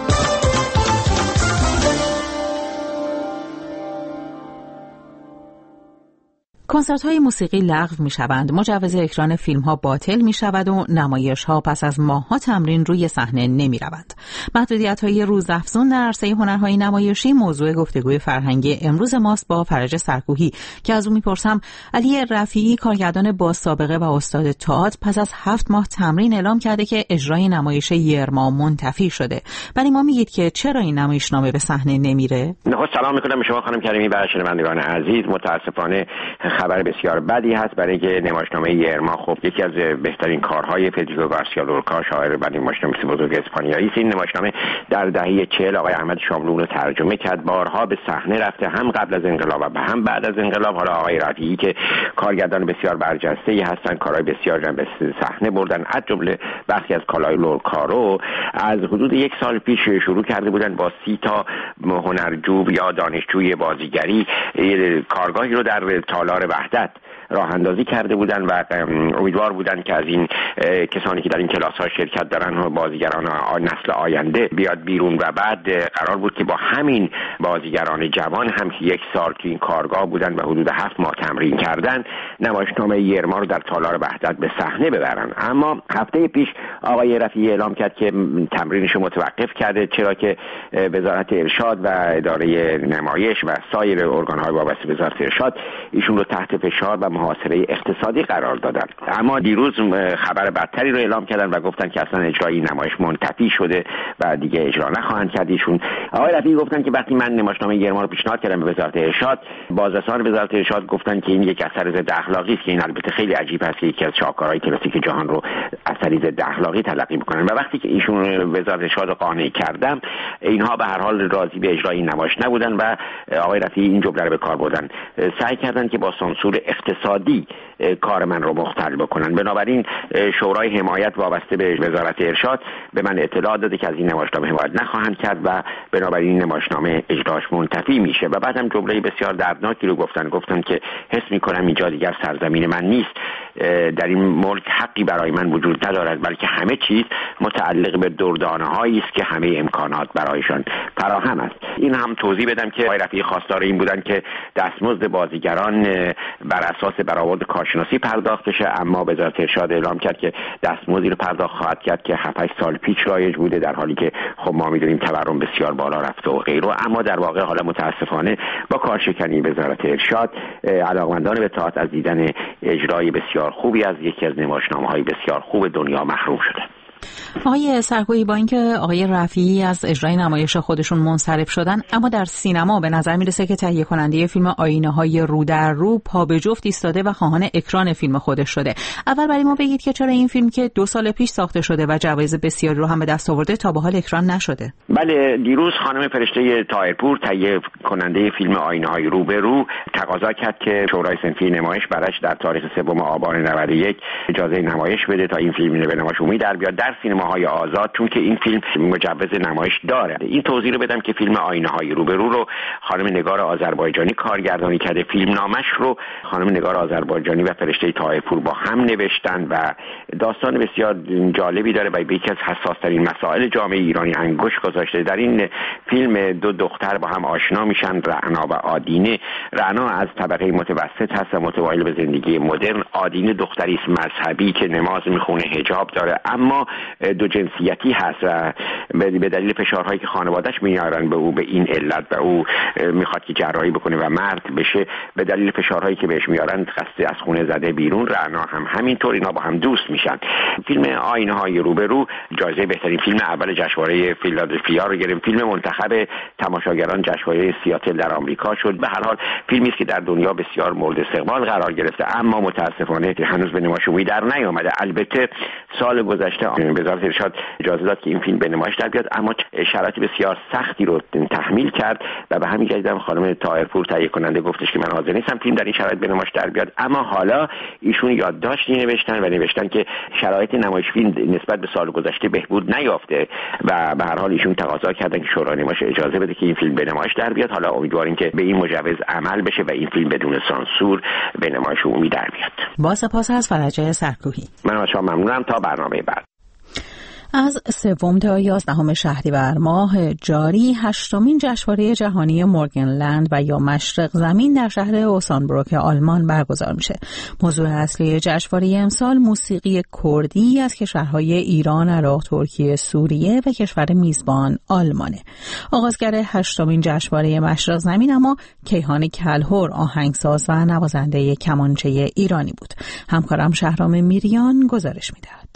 کنسرت‌های موسیقی لغو می‌شوند، مجوز اکران فیلم‌ها باطل می‌شود و نمایش‌ها پس از ماه‌ها تمرین روی صحنه نمی‌روند. محدودیت‌های روزافزون در عرصه هنرهای نمایشی موضوع گفتگوی فرهنگی امروز ماست با فرج سرکوهی که از او می‌پرسم علی رفیعی کارگردان با سابقه و استاد تئاتر پس از 7 ماه تمرین اعلام کرده که اجرای نمایش یرما منتفی شده. برای ما میگید که چرا این نمایشنامه به صحنه نمیره؟ سلام می‌کنم به شما خانم کریمی و شنوندگان عزیز. متأسفانه خبر بسیار بدی هست برای اینکه نمایشنامه یرما خب یکی از بهترین کارهای فدریکو گارسیا لورکا شاعر بعد نمایشنامه بزرگ اسپانیایی است. این نمایشنامه در دهه 40 آقای احمد شاملو رو ترجمه کرد، بارها به صحنه رفته، هم قبل از انقلاب و هم بعد از انقلاب. حالا آقای رفیعی که کارگردان بسیار برجسته‌ای هستن، کارهای بسیار به صحنه بردن، از جمله بخشی از کالای لورکا رو از حدود 1 سال پیش شروع کرده بودن با 30 تا هنرجو یا دانشجوی بازیگری کارگاهی رو در تالار وحدت راه اندازی کرده بودن و امیدوار بودن که از این کسانی که در این کلاس ها شرکت دارن و بازیگران نسل آینده بیاد بیرون و بعد قرار بود که با همین بازیگران جوان هم که 1 سال تو این کارگاه بودن و حدود 7 ماه تمرین کردن نمایشنامه یرما رو در تالار وحدت به صحنه ببرن. اما هفته پیش آقای رفیعی اعلام کرد که تمرینش رو متوقف کرده، چرا که وزارت ارشاد و اداره نمایش و سایر ارگان‌های وابسته به وزارت ارشاد ایشون رو تحت فشار و محاصره اقتصادی قرار دادن. اما دیروز خبر بدتری رو اعلام کردن و گفتن که اصلا اجرای نمایش منتفی شده و دیگه اجرا نخواهند کرد. ایشون آقای رفیعی گفتن که وقتی من نمایشنامه یرما رو پیشنهاد کردم به وزارت ارشاد، بازرسان وزارت ارشاد گفتن که این یک اثر ضد اخلاقی است، که این البته خیلی عجیب است که یکی از شاهکارهای کلاسیک جهان رو اثری ضد اخلاقی تلقی میکنن. و وقتی که ایشون وزارت ارشاد رو قانع کردم، اینها به هر حال راضی به اجرای این نمایش نبودن و آقای رفیعی این جمله رو به کار بردن، سعی کردن که با سانسور اقتصادی کار من رو مختل بکنن. بنابراین شورای حمایت وابسته به وزارت ارشاد به من اطلاع داده که از این نمایشنامه حمایت نخواهند کرد و بنابراین این نمایشنامه اجراش منتفی میشه. و بعدم جمله بسیار دردناکی رو گفتن که حس میکنم اینجا دیگر سرزمین من نیست، در این ملک حقی برای من وجود ندارد، بلکه همه چیز متعلق به دردانه‌هایی است که همه امکانات برایشان فراهم است. این هم توضیح بدم که آقای رفیعی خواستار این بودن که دستمزد بازیگران بر اساس برآورد کارشناسی پرداخت بشه، اما وزارت ارشاد اعلام کرد که دستمزدی رو پرداخت خواهد کرد که 7-8 سال پیش رایج بوده، در حالی که خب ما می‌دونیم تورم بسیار بالا رفته و غیره. اما در واقع حالا متاسفانه با کارشکنی وزارت ارشاد علاقمندان به تئاتر از دیدن اجرای بسیار خوبی از یکی از نمایشنامه‌های بسیار خوب دنیا محروم شده. آقای سرکوهی، با اینکه آقای رفیعی از اجرای نمایش خودشون منصرف شدن، اما در سینما به نظر میرسه که تهیه کننده فیلم آینه‌های رو در رو پا به جفت ایستاده و خواهان اکران فیلم خودش شده. اول برای ما بگید که چرا این فیلم که 2 سال پیش ساخته شده و جوایز بسیاری رو هم به دست آورده تا به حال اکران نشده؟ بله، دیروز خانم فرشته طاهرپور تهیه کننده فیلم آینه‌های رو به رو تقاضا کرد که شورای صنفی نمایش براش در تاریخ 3 آبان 91 اجازه نمایش بده تا این فیلم به نمایش عمومی در بیاد. در سینما سینماهای آزاد، چون که این فیلم مجوز نمایش داره. این توضیح رو بدم که فیلم آینه‌های روبرو رو خانم نگار آذربایجانی کارگردانی کرده، فیلم نامش رو خانم نگار آذربایجانی و فرشته طاهرپور با هم نوشتن و داستان بسیار جالبی داره و به یکی از حساس‌ترین مسائل جامعه ایرانی انگشت گذاشته. در این فیلم دو دختر با هم آشنا میشن، رعنا و آدینه. رعنا از طبقه متوسط هست و متمایل به زندگی مدرن. آدینه دختری است مذهبی که نماز میخونه، حجاب داره، اما دو جنسیتی هست و به دلیل فشارهایی که خانواده‌اش میارن به او به این علت و او میخواد که جراحی بکنه و مرد بشه، به دلیل فشارهایی که بهش میارن قصد از خونه زده بیرون. رعنا هم همینطور، اینا با هم دوست میشن. فیلم آینه‌های روبرو جایزه بهترین فیلم اول جشنواره فیلادلفیا رو گرفت. فیلم منتخب تماشاگران جشنواره سیاتل در آمریکا شد. به هر حال فیلمی است که در دنیا بسیار مورد استقبال قرار گرفته، اما متاسفانه هنوز به نمایش عمومی در نیامده. البته سال گذشته وزارت ارشاد اجازه داد که این فیلم به نمایش در بیاد، اما شرایط بسیار سختی رو تحمیل کرد و به همین دلیل خانم طاهرپور تهیه کننده گفتش که من حاضر نیستم فیلم در این شرایط به نمایش در بیاد. اما حالا ایشون یادداشتی نوشتن که شرایط نمایش فیلم نسبت به سال گذشته بهبود نیافته و به هر حال ایشون تقاضا کردن که شورای نمایش اجازه بده که این فیلم به نمایش در بیاد. حالا امیدواریم که به این مجوز عمل بشه و این فیلم بدون سانسور به نمایش عمومی در بیاد. با سپاس از فرج سرکوهی. من از شما ممنونم. تا برنامه بعد. از 3 تا 11 شهریور ماه جاری 8مین جشنواره جهانی مورگنلند و یا مشرق زمین در شهر اوسنبروک آلمان برگزار میشه. موضوع اصلی جشنواره امسال موسیقی کردی از کشورهای ایران، عراق، ترکیه، سوریه و کشور میزبان آلمانه. آغازگر 8مین جشنواره مشرق زمین اما کیهان کلهر، آهنگساز و نوازنده کمانچه ایرانی بود. همکارم شهرام میریان گزارش میدهد.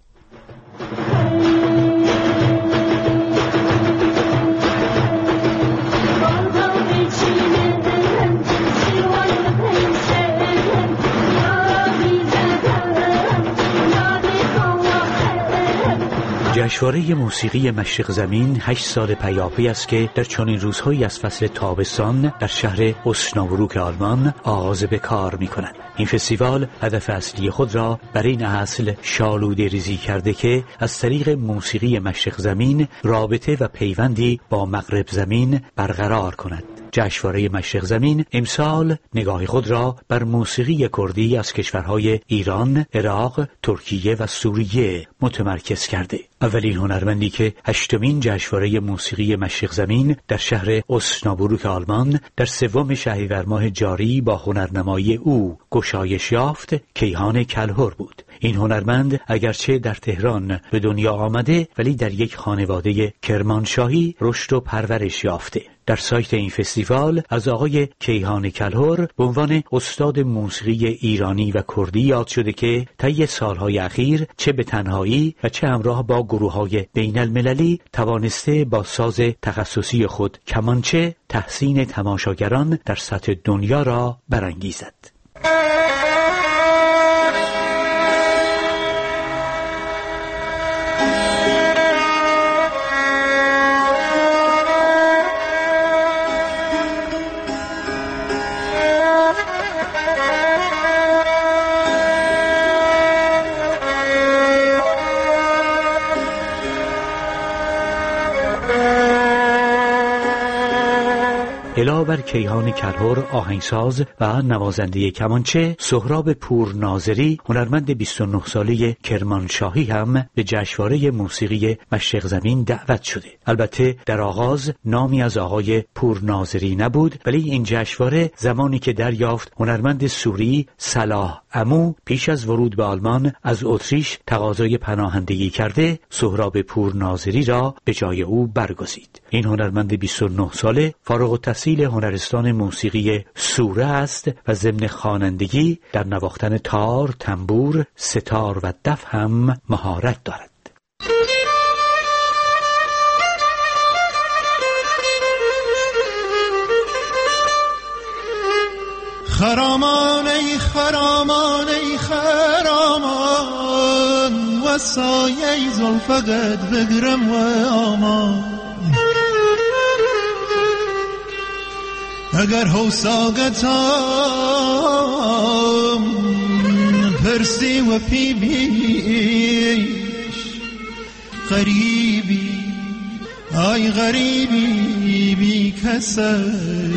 جشنواره موسیقی مشرق زمین 8 سال پیاپی است که در چنین روزهایی از فصل تابستان در شهر اوسنابروک آلمان آغاز به کار می‌کند. این فستیوال هدف اصلی خود را بر این اصل شالوده ریزی کرده که از طریق موسیقی مشرق زمین رابطه و پیوندی با مغرب زمین برقرار کند. جشنواره مشرق زمین امسال نگاه خود را بر موسیقی کردی از کشورهای ایران، عراق، ترکیه و سوریه متمرکز کرده. اولین هنرمندی که 8مین جشنواره موسیقی مشرق زمین در شهر اوسنابروک آلمان در 3 شهریور ماه جاری با هنرنمایی او گشایش یافت، کیهان کلهر بود. این هنرمند اگرچه در تهران به دنیا آمده ولی در یک خانواده کرمانشاهی رشد و پرورش یافته. در سایت این فستیوال از آقای کیهان کلهر به عنوان استاد موسیقی ایرانی و کردی یاد شده که طی سالهای اخیر چه به تنهایی و چه همراه با گروه‌های بین المللی توانسته با ساز تخصصی خود کمانچه تحسین تماشاگران در سطح دنیا را برانگیزد. علاوه بر کیهان کلهر آهنگساز و نوازنده کمانچه، سهراب پورناظری هنرمند 29 ساله کرمانشاهی هم به جشنواره موسیقی مشرق زمین دعوت شده. البته در آغاز نامی از آقای پورناظری نبود، ولی این جشنواره زمانی که دریافت هنرمند سوری صلاح امو پیش از ورود به آلمان از اتریش تقاضای پناهندگی کرده، سهراب پورناظری را به جای او برگزید. این هنرمند 29 ساله فارغ التحصیل هنرستان موسیقی سوره است و ضمن خوانندگی در نواختن تار، تنبور، ستار و دف هم مهارت دارد. خرامان ای خرامان ای خرامان و سایه زلفقت بگرم و آمان اگر حوساقتام پرسی و پی بیش غریبی آی غریبی بی کسه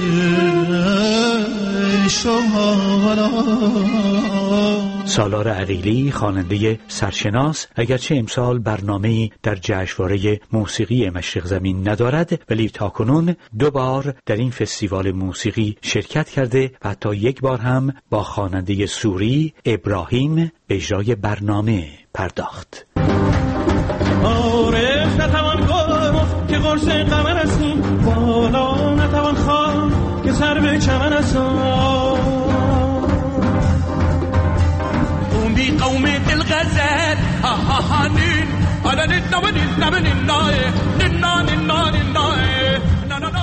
سالار عقیلی خواننده سرشناس اگرچه امسال برنامه‌ای در جشنواره موسیقی مشرق زمین ندارد، ولی تاکنون 2 بار در این فستیوال موسیقی شرکت کرده و حتی 1 بار هم با خواننده سوری ابراهیم به اجرای برنامه پرداخت. آره نتوان گفت که قرص قمر هستیم، بالا نتوان خواه که سر به چمن هستم. اون بی قوم دل غزل ها ها ها نین آلا نین نمه نین نای نین نا نین نا نین نای نا نا نا.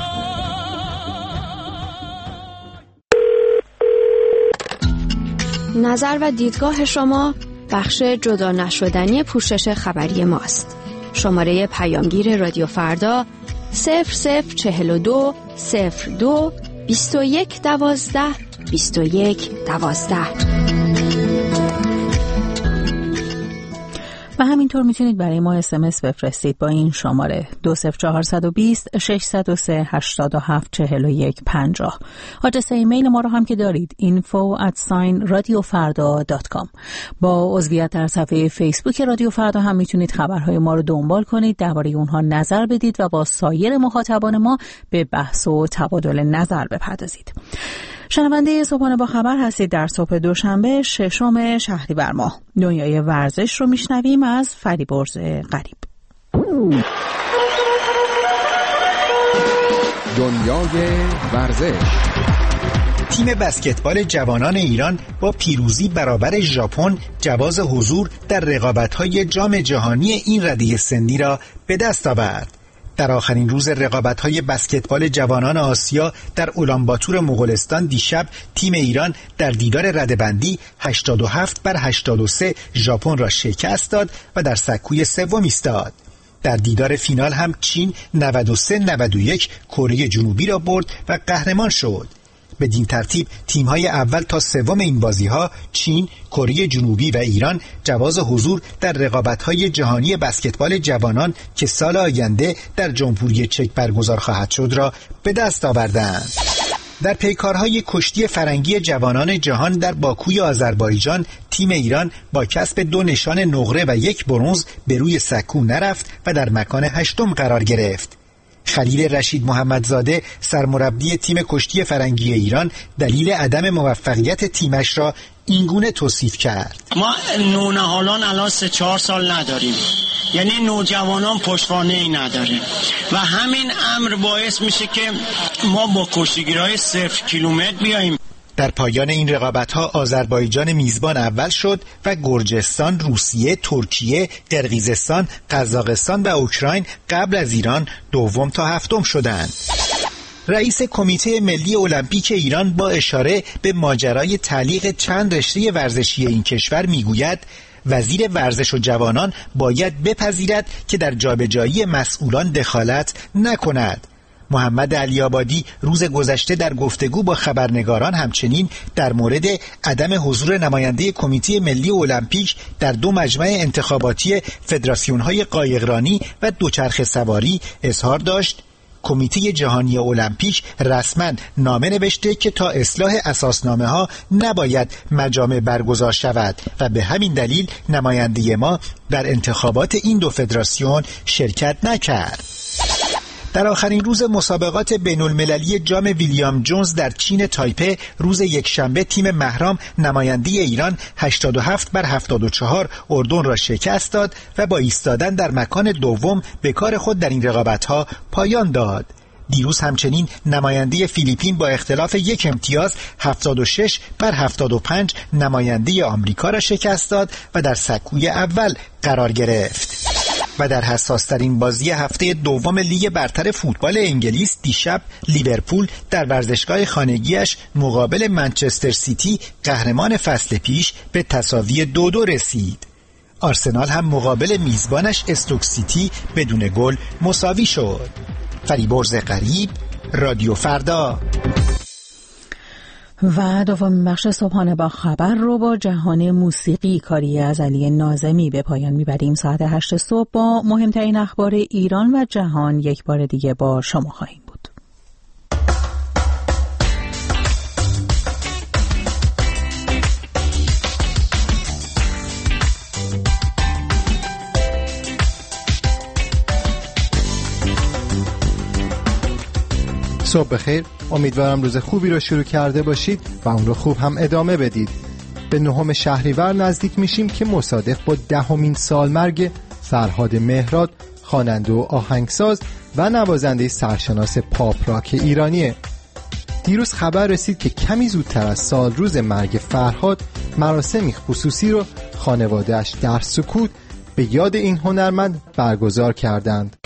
نظر و دیدگاه شما بخش جدا نشدنی پوشش خبری ماست. شماره پیامگیر رادیو فردا 0042 02 21 12 21 12. و همینطور میتونید برای ما SMS بفرستید با این شماره 20420 603 87 41 50. آدرس ایمیل ما رو هم که دارید info@radiofarda.com. با عضویت در صفحه فیسبوک رادیو فردا هم میتونید خبرهای ما رو دنبال کنید، درباره اونها نظر بدید و با سایر مخاطبان ما به بحث و تبادل نظر بپردازید. شنونده صبحانه با خبر هستید. در صبح دوشنبه 6 شهریور ماه دنیای ورزش رو میشنویم از فریبرز غریب. دنیای ورزش. تیم بسکتبال جوانان ایران با پیروزی برابر ژاپن جواز حضور در رقابت‌های جام جهانی این رده سنی را به دست آورد. در آخرین روز رقابت‌های بسکتبال جوانان آسیا در اولانباتور مغولستان دیشب تیم ایران در دیدار رده‌بندی 87-83 ژاپن را شکست داد و در سکوی سوم ایستاد. در دیدار فینال هم چین 93-91 کره جنوبی را برد و قهرمان شد. بدین ترتیب تیم‌های اول تا سوم این بازی‌ها چین، کره جنوبی و ایران جواز حضور در رقابت‌های جهانی بسکتبال جوانان که سال آینده در جمهوری چک برگزار خواهد شد را به دست آوردند. در پیکارهای کشتی فرنگی جوانان جهان در باکوی آذربایجان تیم ایران با کسب 2 نشان نقره و 1 برنز به روی سکو نرفت و در مکان 8 قرار گرفت. خلیل رشید محمدزاده سرمربی تیم کشتی فرنگی ایران دلیل عدم موفقیت تیمش را اینگونه توصیف کرد: ما نونهالان الان 3-4 سال نداریم، یعنی نوجوانان پشتوانه‌ای نداریم و همین امر باعث میشه که ما با کشتیگیرهای 0 کیلومتر بیاییم. در پایان این رقابت‌ها آذربایجان میزبان اول شد و گرجستان، روسیه، ترکیه، قرقیزستان، قزاقستان و اوکراین قبل از ایران دوم تا هفتم شدند. رئیس کمیته ملی المپیک ایران با اشاره به ماجرای تعلیق چند رشته ورزشی این کشور میگوید وزیر ورزش و جوانان باید بپذیرد که در جابجایی مسئولان دخالت نکند. محمد علی آبادی روز گذشته در گفتگو با خبرنگاران همچنین در مورد عدم حضور نماینده کمیته ملی المپیک در 2 مجمع انتخاباتی فدراسیون‌های قایقرانی و دوچرخه سواری اظهار داشت کمیته جهانی المپیک رسما نامه نوشته که تا اصلاح اساسنامه ها نباید مجامع برگزار شود و به همین دلیل نماینده ما در انتخابات این 2 فدراسیون شرکت نکرد. در آخرین روز مسابقات بین المللی جام ویلیام جونز در چین تایپه روز یکشنبه تیم مهرام نماینده ایران 87-74 اردن را شکست داد و با ایستادن در مکان دوم به کار خود در این رقابت‌ها پایان داد. دیروز همچنین نماینده فیلیپین با اختلاف 1 امتیاز 76-75 نماینده آمریکا را شکست داد و در سکوی اول قرار گرفت. و در حساس‌ترین بازی هفته دوم لیگ برتر فوتبال انگلیس دیشب لیورپول در ورزشگاه خانگیش مقابل منچستر سیتی قهرمان فصل پیش به تساوی 2-2 رسید. آرسنال هم مقابل میزبانش استوک سیتی بدون گل مساوی شد. فریبرز غریب، رادیو فردا. و دومین بخش صبحانه با خبر رو با جهان موسیقی کاری از علی ناظمی به پایان میبریم. ساعت 8 صبح با مهمترین اخبار ایران و جهان یک بار دیگه با شما خواهیم بود. صبح بخیر، امیدوارم روز خوبی رو شروع کرده باشید و اون رو خوب هم ادامه بدید. به 9 شهریور نزدیک میشیم که مصادف با 10مین سالمرگ فرهاد مهراد، خواننده و آهنگساز و نوازنده سرشناس پاپ راک ایرانیه. دیروز خبر رسید که کمی زودتر از سال روز مرگ فرهاد مراسمی خصوصی رو خانواده‌اش در سکوت به یاد این هنرمند برگزار کردند.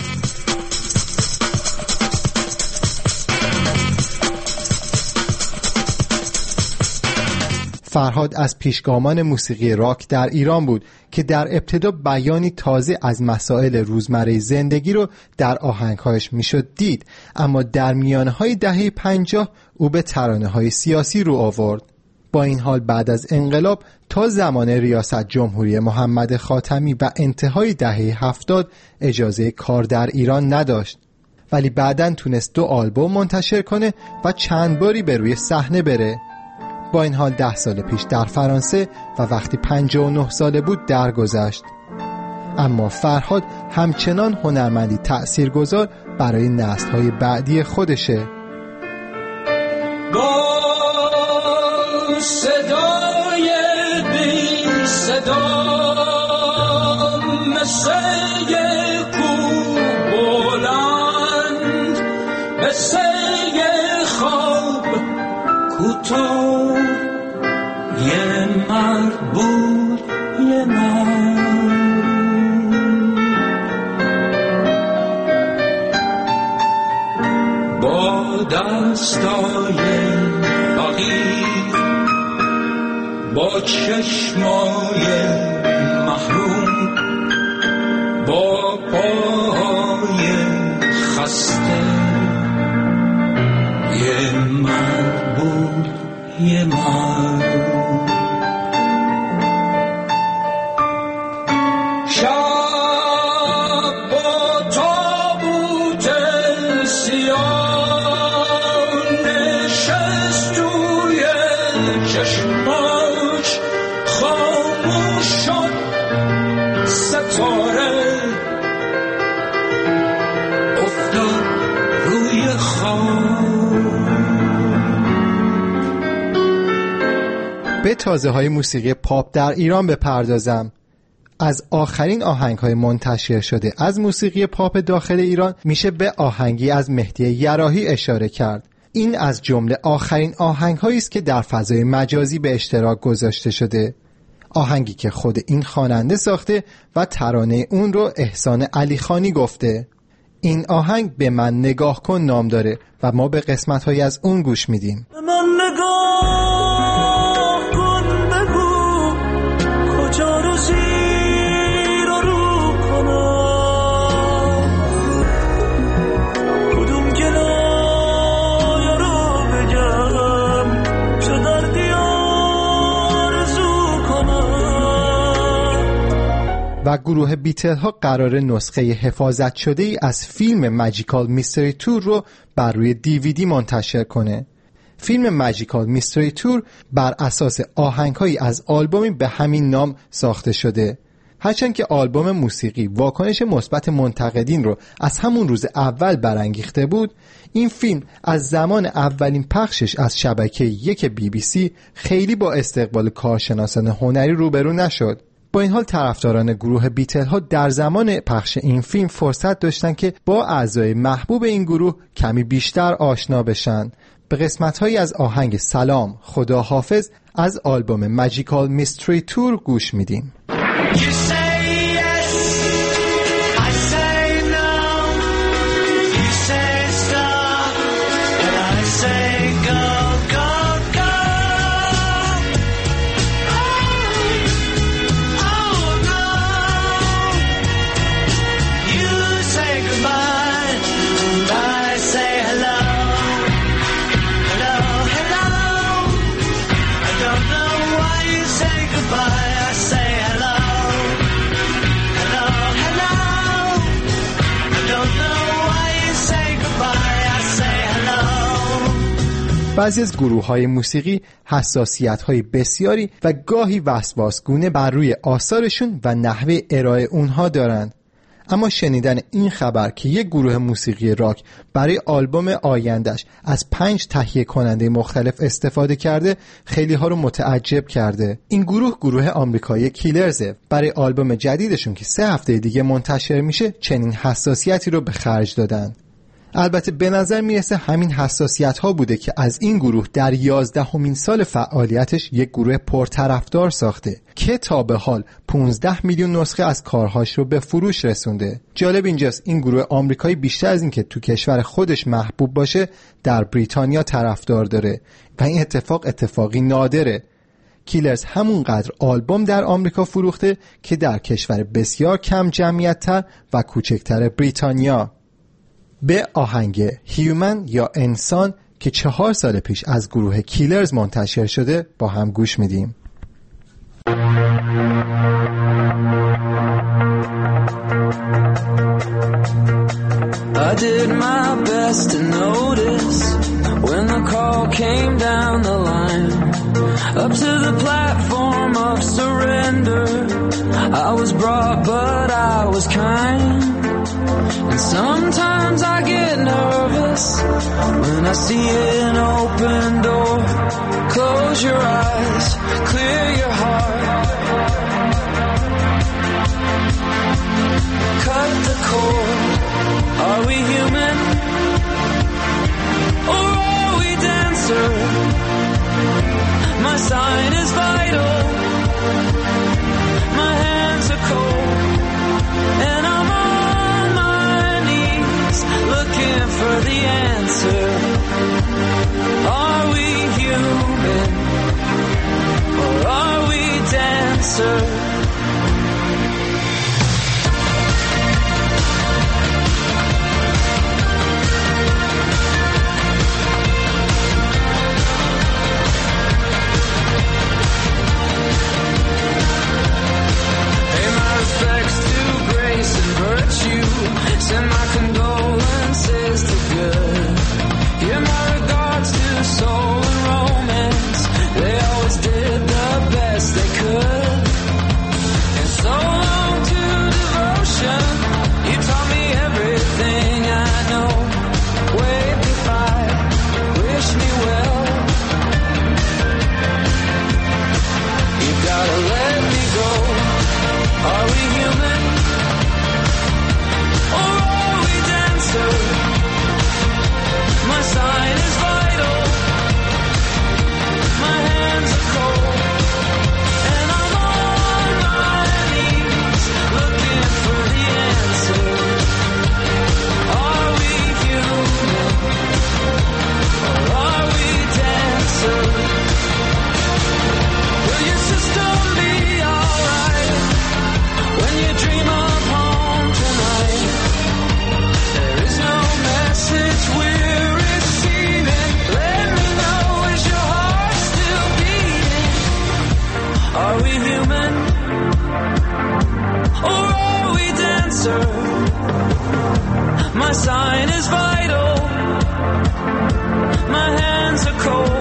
فرهاد از پیشگامان موسیقی راک در ایران بود که در ابتدا بیانی تازه از مسائل روزمره زندگی رو در آهنگهایش میشد دید، اما در میانه‌های دهه 50 او به ترانه‌های سیاسی رو آورد. با این حال بعد از انقلاب تا زمان ریاست جمهوری محمد خاتمی و انتهای دهه 70 اجازه کار در ایران نداشت، ولی بعداً تونست 2 آلبوم منتشر کنه و چند باری به روی صحنه بره. با این حال 10 سال پیش در فرانسه و وقتی 59 ساله بود درگذشت. اما فرهاد همچنان هنرمندی تأثیرگذار برای نسل‌های بعدی خودشه. با صدای بی صدا مثل کوه بلند، مثل خواب کوتاه، یه مرد بود یه مرد، با دستای فقیر، با چشمای محروم، با پاهای خسته، یه مرد بود یه مرد. شب با تابوت سیاه نشست توی چشماش، خاموش شد ستاره، افتاد روی خاک. به تازه‌های موسیقی پاپ در ایران بپردازم. از آخرین آهنگ‌های منتشر شده از موسیقی پاپ داخل ایران میشه به آهنگی از مهدی یراحی اشاره کرد. این از جمله آخرین آهنگ‌هایی است که در فضای مجازی به اشتراک گذاشته شده. آهنگی که خود این خواننده ساخته و ترانه اون رو احسان علیخانی گفته. این آهنگ به من نگاه کن نام داره و ما به قسمت‌هایی از اون گوش میدیم. به من نگاه کن، بگو کجا رو زیر رو کنم، کدوم گلایه رو بگم چه دردی آرزو کنم. و گروه بیتل ها قرار نسخه حفاظت شده ای از فیلم ماجیکال میستری تور رو بر روی DVD منتشر کنه. فیلم ماجیکال میستری تور بر اساس آهنگ‌هایی از آلبومی به همین نام ساخته شده. هرچند که آلبوم موسیقی واکنش مثبت منتقدین رو از همون روز اول برانگیخته بود، این فیلم از زمان اولین پخشش از شبکه 1 BBC خیلی با استقبال کارشناسان هنری روبرو نشد. با این حال طرفداران گروه بیتل ها در زمان پخش این فیلم فرصت داشتن که با اعضای محبوب این گروه کمی بیشتر آشنا بشن. به قسمت‌هایی از آهنگ سلام خدا حافظ از آلبوم ماجیکال میستری تور گوش میدیم. بعضی از گروه‌های موسیقی حساسیت‌های بسیاری و گاهی وسواسگونه بر روی آثارشون و نحوه ارائه اونها دارند. اما شنیدن این خبر که یک گروه موسیقی راک برای آلبوم آیندهش از 5 تهیه کننده مختلف استفاده کرده خیلی ها رو متعجب کرده. این گروه آمریکایی کیلرزه. برای آلبوم جدیدشون که 3 هفته دیگه منتشر میشه چنین حساسیتی رو به خرج دادن. البته به نظر میرسه همین حساسیت ها بوده که از این گروه در 11مین سال فعالیتش یک گروه پرطرفدار ساخته که تا به حال 15 میلیون نسخه از کارهاش رو به فروش رسونده. جالب اینجاست این گروه آمریکایی بیشتر از این که تو کشور خودش محبوب باشه در بریتانیا طرفدار داره و این اتفاقی نادره. کیلرز همونقدر آلبوم در آمریکا فروخته که در کشور بسیار کم جمعیت تر و کوچکتر بریتانیا. به آهنگ هیومن یا انسان که 4 سال پیش از گروه کیلرز منتشر شده با هم گوش میدیم. I did my best to notice when the call came down the line up to the platform of surrender. I was brought but I was kind. And sometimes I get nervous when I see an open door. Close your eyes, clear your heart. Cut the cord. Are we human? Or are we dancer? My sign is vital. My hands are cold. And I'm looking for the answer. Are we human or are we dancer? Pay my respects to grace and virtue. Send my condolences to good. Give my regards to soul and romance. They always did the best they could. And so long to devotion. You taught me everything I know. Wave goodbye, wish me well. You gotta let me go. Are we human? Or are we dancer? My sign is vital. My hands are cold. And I'm on my knees looking for the answer. Are we human? Or are we dancer? Will your system be alright when you dream of home tonight? There is no message we're receiving. Let me know, is your heart still beating? Are we human? Or are we dancer? My sign is vital. My hands are cold.